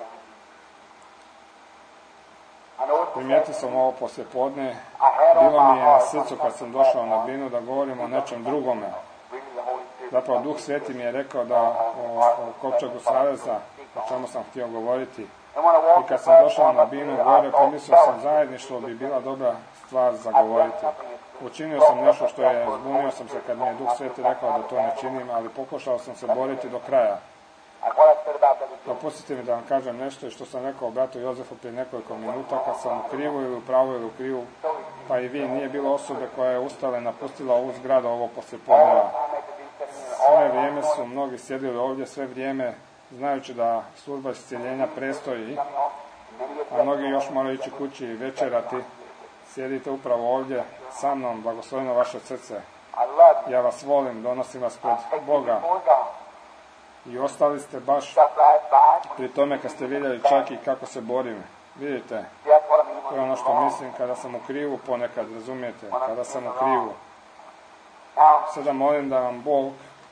Primijetio sam ovo poslijepodne, bilo mi je na srcu kad sam došao na binu da govorim o nečem drugome. Zapravo Duh Sveti mi je rekao da o Kovčegu saveza, o čemu sam htio govoriti. I kad sam došao na binu gore, pomislio sam zajedništvo bi bila dobra stvar za govoriti. Učinio sam nešto što je, zbunio sam se kad mi je Duh Sveti rekao da to ne činim, ali pokušao sam se boriti do kraja. Dopustite mi da vam kažem nešto što sam rekao bratu Jozefu prije nekoliko minuta, kad sam u krivu ili u pravu ili u krivu, pa i vi, nije bilo osobe koja je ustala i napustila ovu zgradu ovo poslijepodneva. Sve vrijeme su mnogi sjedili ovdje, sve vrijeme znajući da služba iscijeljenja prestoji, a mnogi još moraju ići kući i večerati. Sjedite upravo ovdje sa mnom, blagosloveno vaše srce. Ja vas volim, donosim vas pred Boga. I ostali ste baš pri tome kad ste vidjeli čak i kako se borim. Vidite, to je ono što mislim kada sam u krivu ponekad, razumijete, kada sam u krivu. Sada molim da vam Bog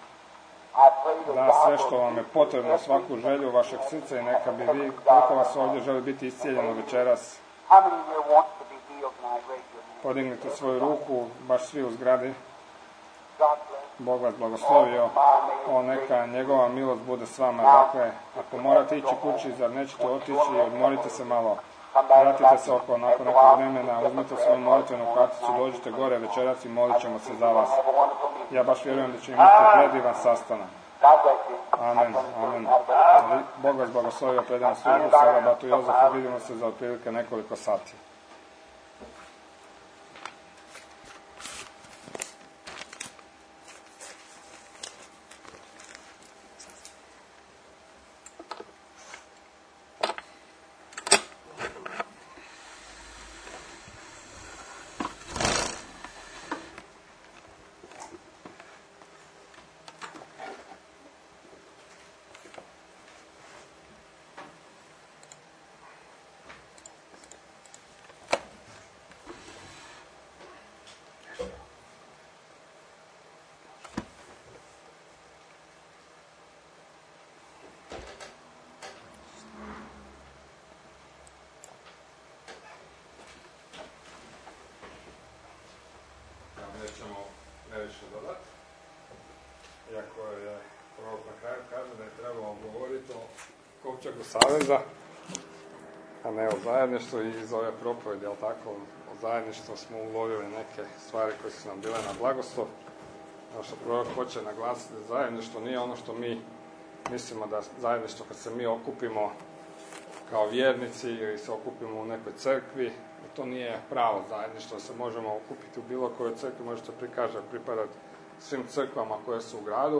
da sve što vam je potrebno, svaku želju vašeg srca i neka bi vi, koliko vas ovdje želi biti iscijeljeno večeras, podignite svoju ruku, baš svi u zgradi. Bog vas blagoslovio, neka njegova milost bude s vama. Dakle, ako morate ići kući, zar nećete otići i odmorite se malo. Vratite se oko nakon nekog vremena, uzmite svoju molitvenu karticu, dođite gore večeras i molit ćemo se za vas. Ja baš vjerujem da će imati predivan sastanak. Amen, amen. Bog vas blagoslovio, predam službu sada Batu Jozefu, vidimo se za otprilike nekoliko sati. Nećemo neviše dodati, iako je prorok na kraju kaže da je trebalo govoriti o kovčegu saveza, a ne o zajedništvu, i iz ove propovedi, jel tako, o zajedništvu smo ulovili neke stvari koje su nam bile na blagoslov. Ono što prorok hoće naglasiti, da zajedništvo nije ono što mi mislimo da zajedništvo kad se mi okupimo kao vjernici ili se okupimo u nekoj crkvi, to nije pravo zajedništvo, se možemo okupiti u bilo kojoj crkvi, možete pripadati svim crkvama koje su u gradu,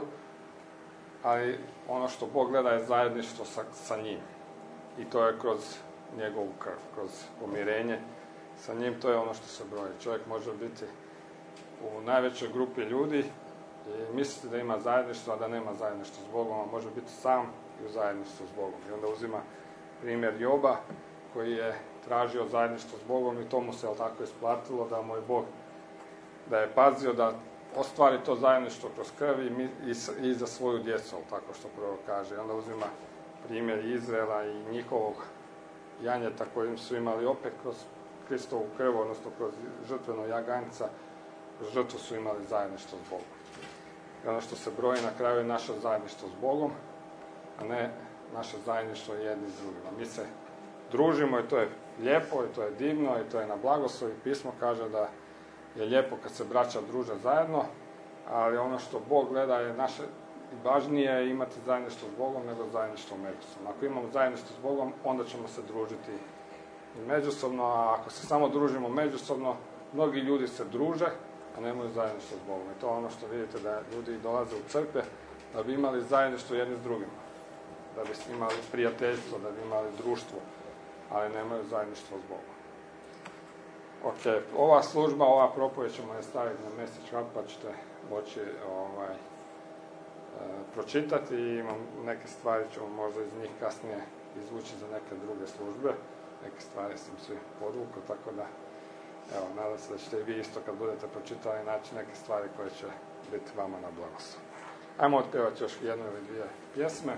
ali ono što Bog gleda je zajedništvo sa njim. I to je kroz njegovu krv, kroz pomirenje sa njim, to je ono što se broji. Čovjek može biti u najvećoj grupi ljudi i misliti da ima zajedništvo, a da nema zajedništvo s Bogom, a može biti sam i u zajedništvu s Bogom. I onda uzima primjer Joba, koji je tražio zajedništvo s Bogom i to mu se tako isplatilo da mu je Bog, da je pazio da ostvari to zajedništvo kroz krv i za svoju djecu, tako što prvo kaže. I onda uzima primjer Izraela i njihovog janjeta kojim su imali opet kroz Kristovu krv, odnosno kroz žrtveno jaganjca, kroz žrtvu su imali zajedništvo s Bogom. I ono što se broji na kraju je naše zajedništvo s Bogom, a ne naše zajedništvo jedni s drugima. Mi se družimo i to je lijepo i to je divno i to je na blagoslov, i pismo kaže da je lijepo kad se braća druže zajedno, ali ono što Bog gleda je naše važnije imati zajedništvo s Bogom nego zajedništvo međusobno. Ako imamo zajedništvo s Bogom, onda ćemo se družiti i međusobno, a ako se samo družimo međusobno, mnogi ljudi se druže, a nemaju zajedništvo s Bogom. I to je ono što vidite, da ljudi dolaze u crkve da bi imali zajedništvo jedni s drugima, da bi imali prijateljstvo, da bi imali društvo, ali nemaju zajedništvo s Bogom. Ok, ova služba, ova propovjed ćemo je staviti na message hub, pa ćete moći pročitati, i imam neke stvari, ćemo možda iz njih kasnije izvući za neke druge službe. Neke stvari sam svi podvukao, tako da, evo, nadam se da ćete i vi isto kad budete pročitali naći neke stvari koje će biti vama na blagoslov. Ajmo otpjevati još jednu ili dvije pjesme.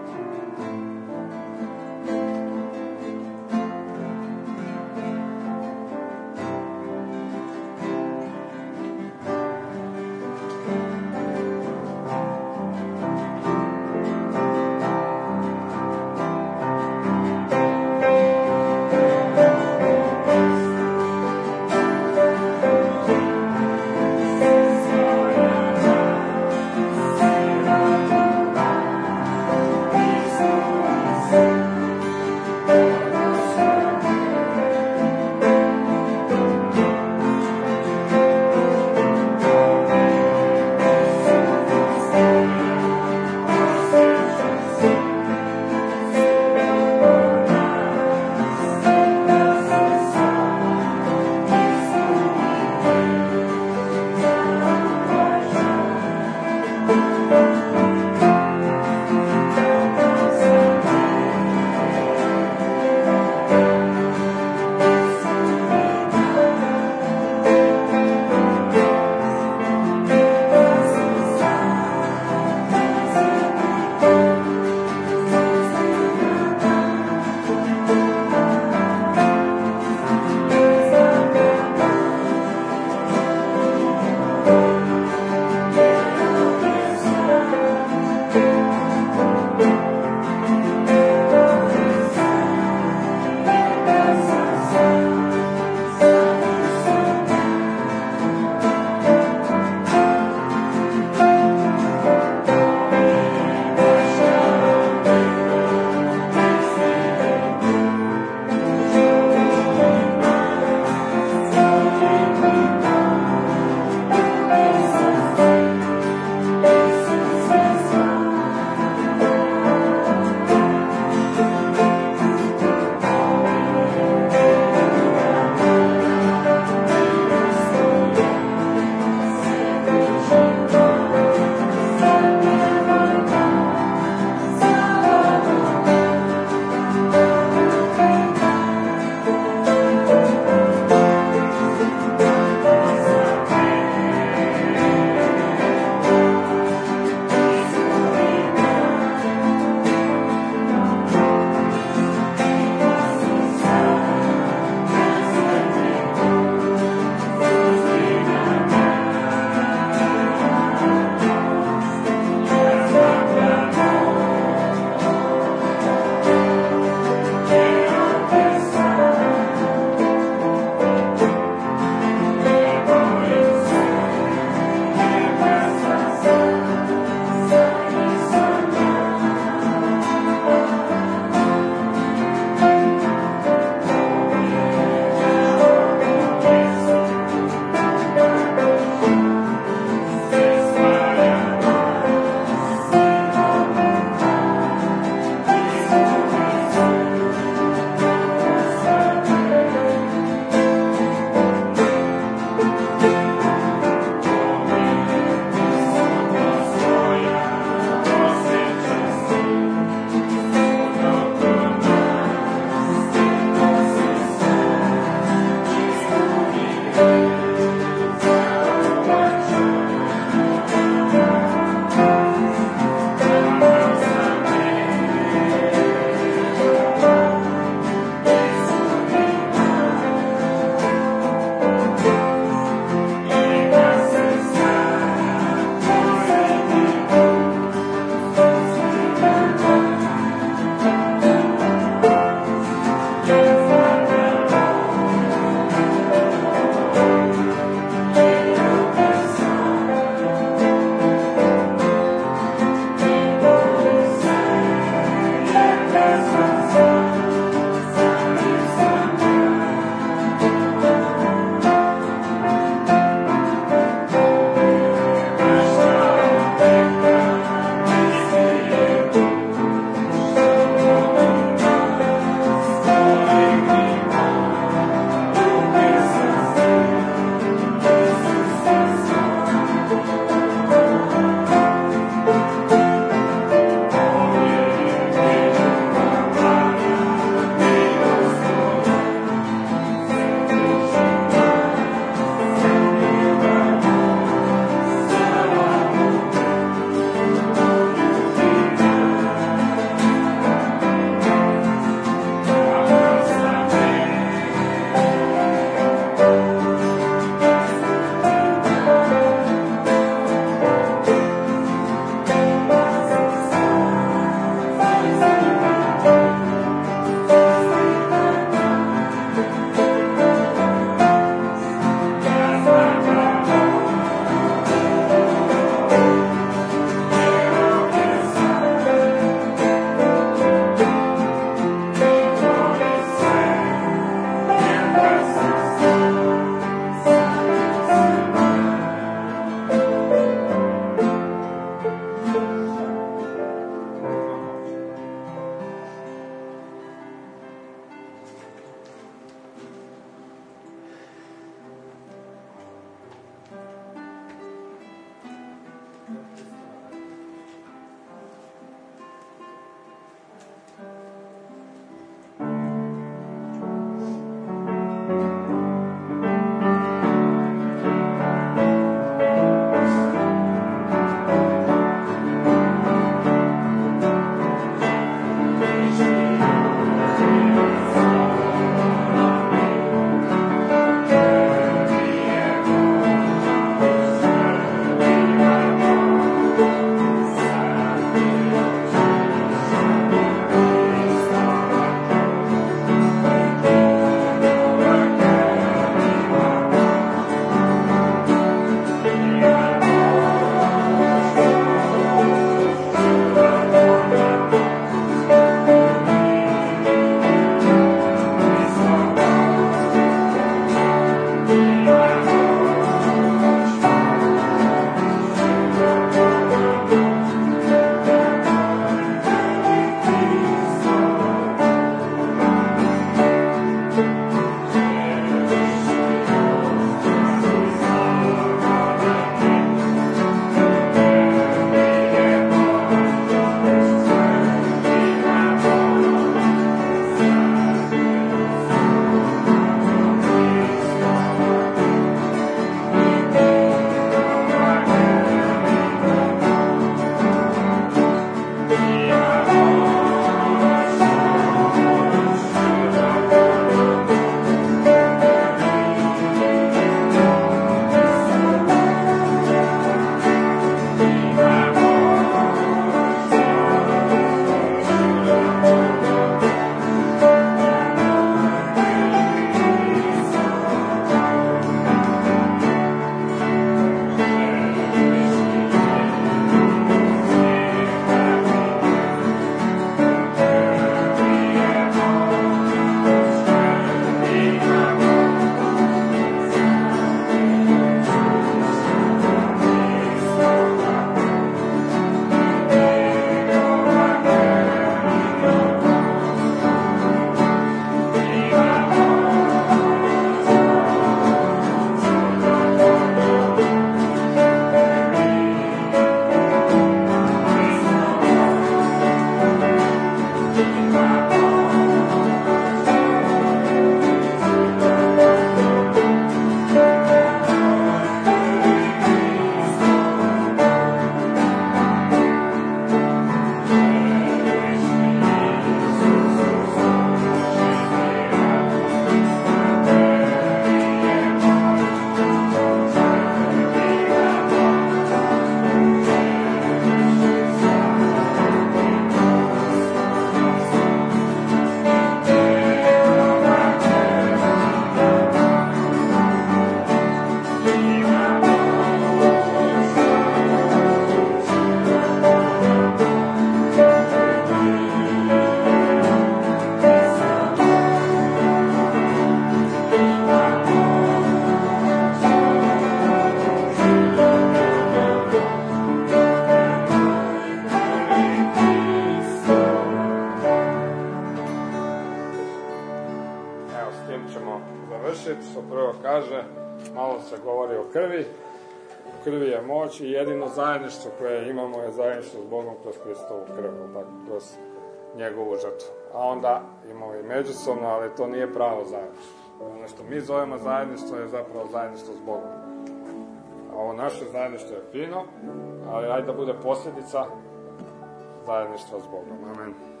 završiti, što prvo kaže, malo se govori o krvi. U krvi je moć i jedino zajedništvo koje imamo je zajedništvo s Bogom kroz Hristovu krv, tako, kroz njegovu žrtvu. A onda imamo i međusobno, ali to nije pravo zajedništvo. Ono što mi zovemo zajedništvo je zapravo zajedništvo s Bogom. A ovo naše zajedništvo je fino, ali ajde da bude posljedica zajedništva s Bogom. Amen.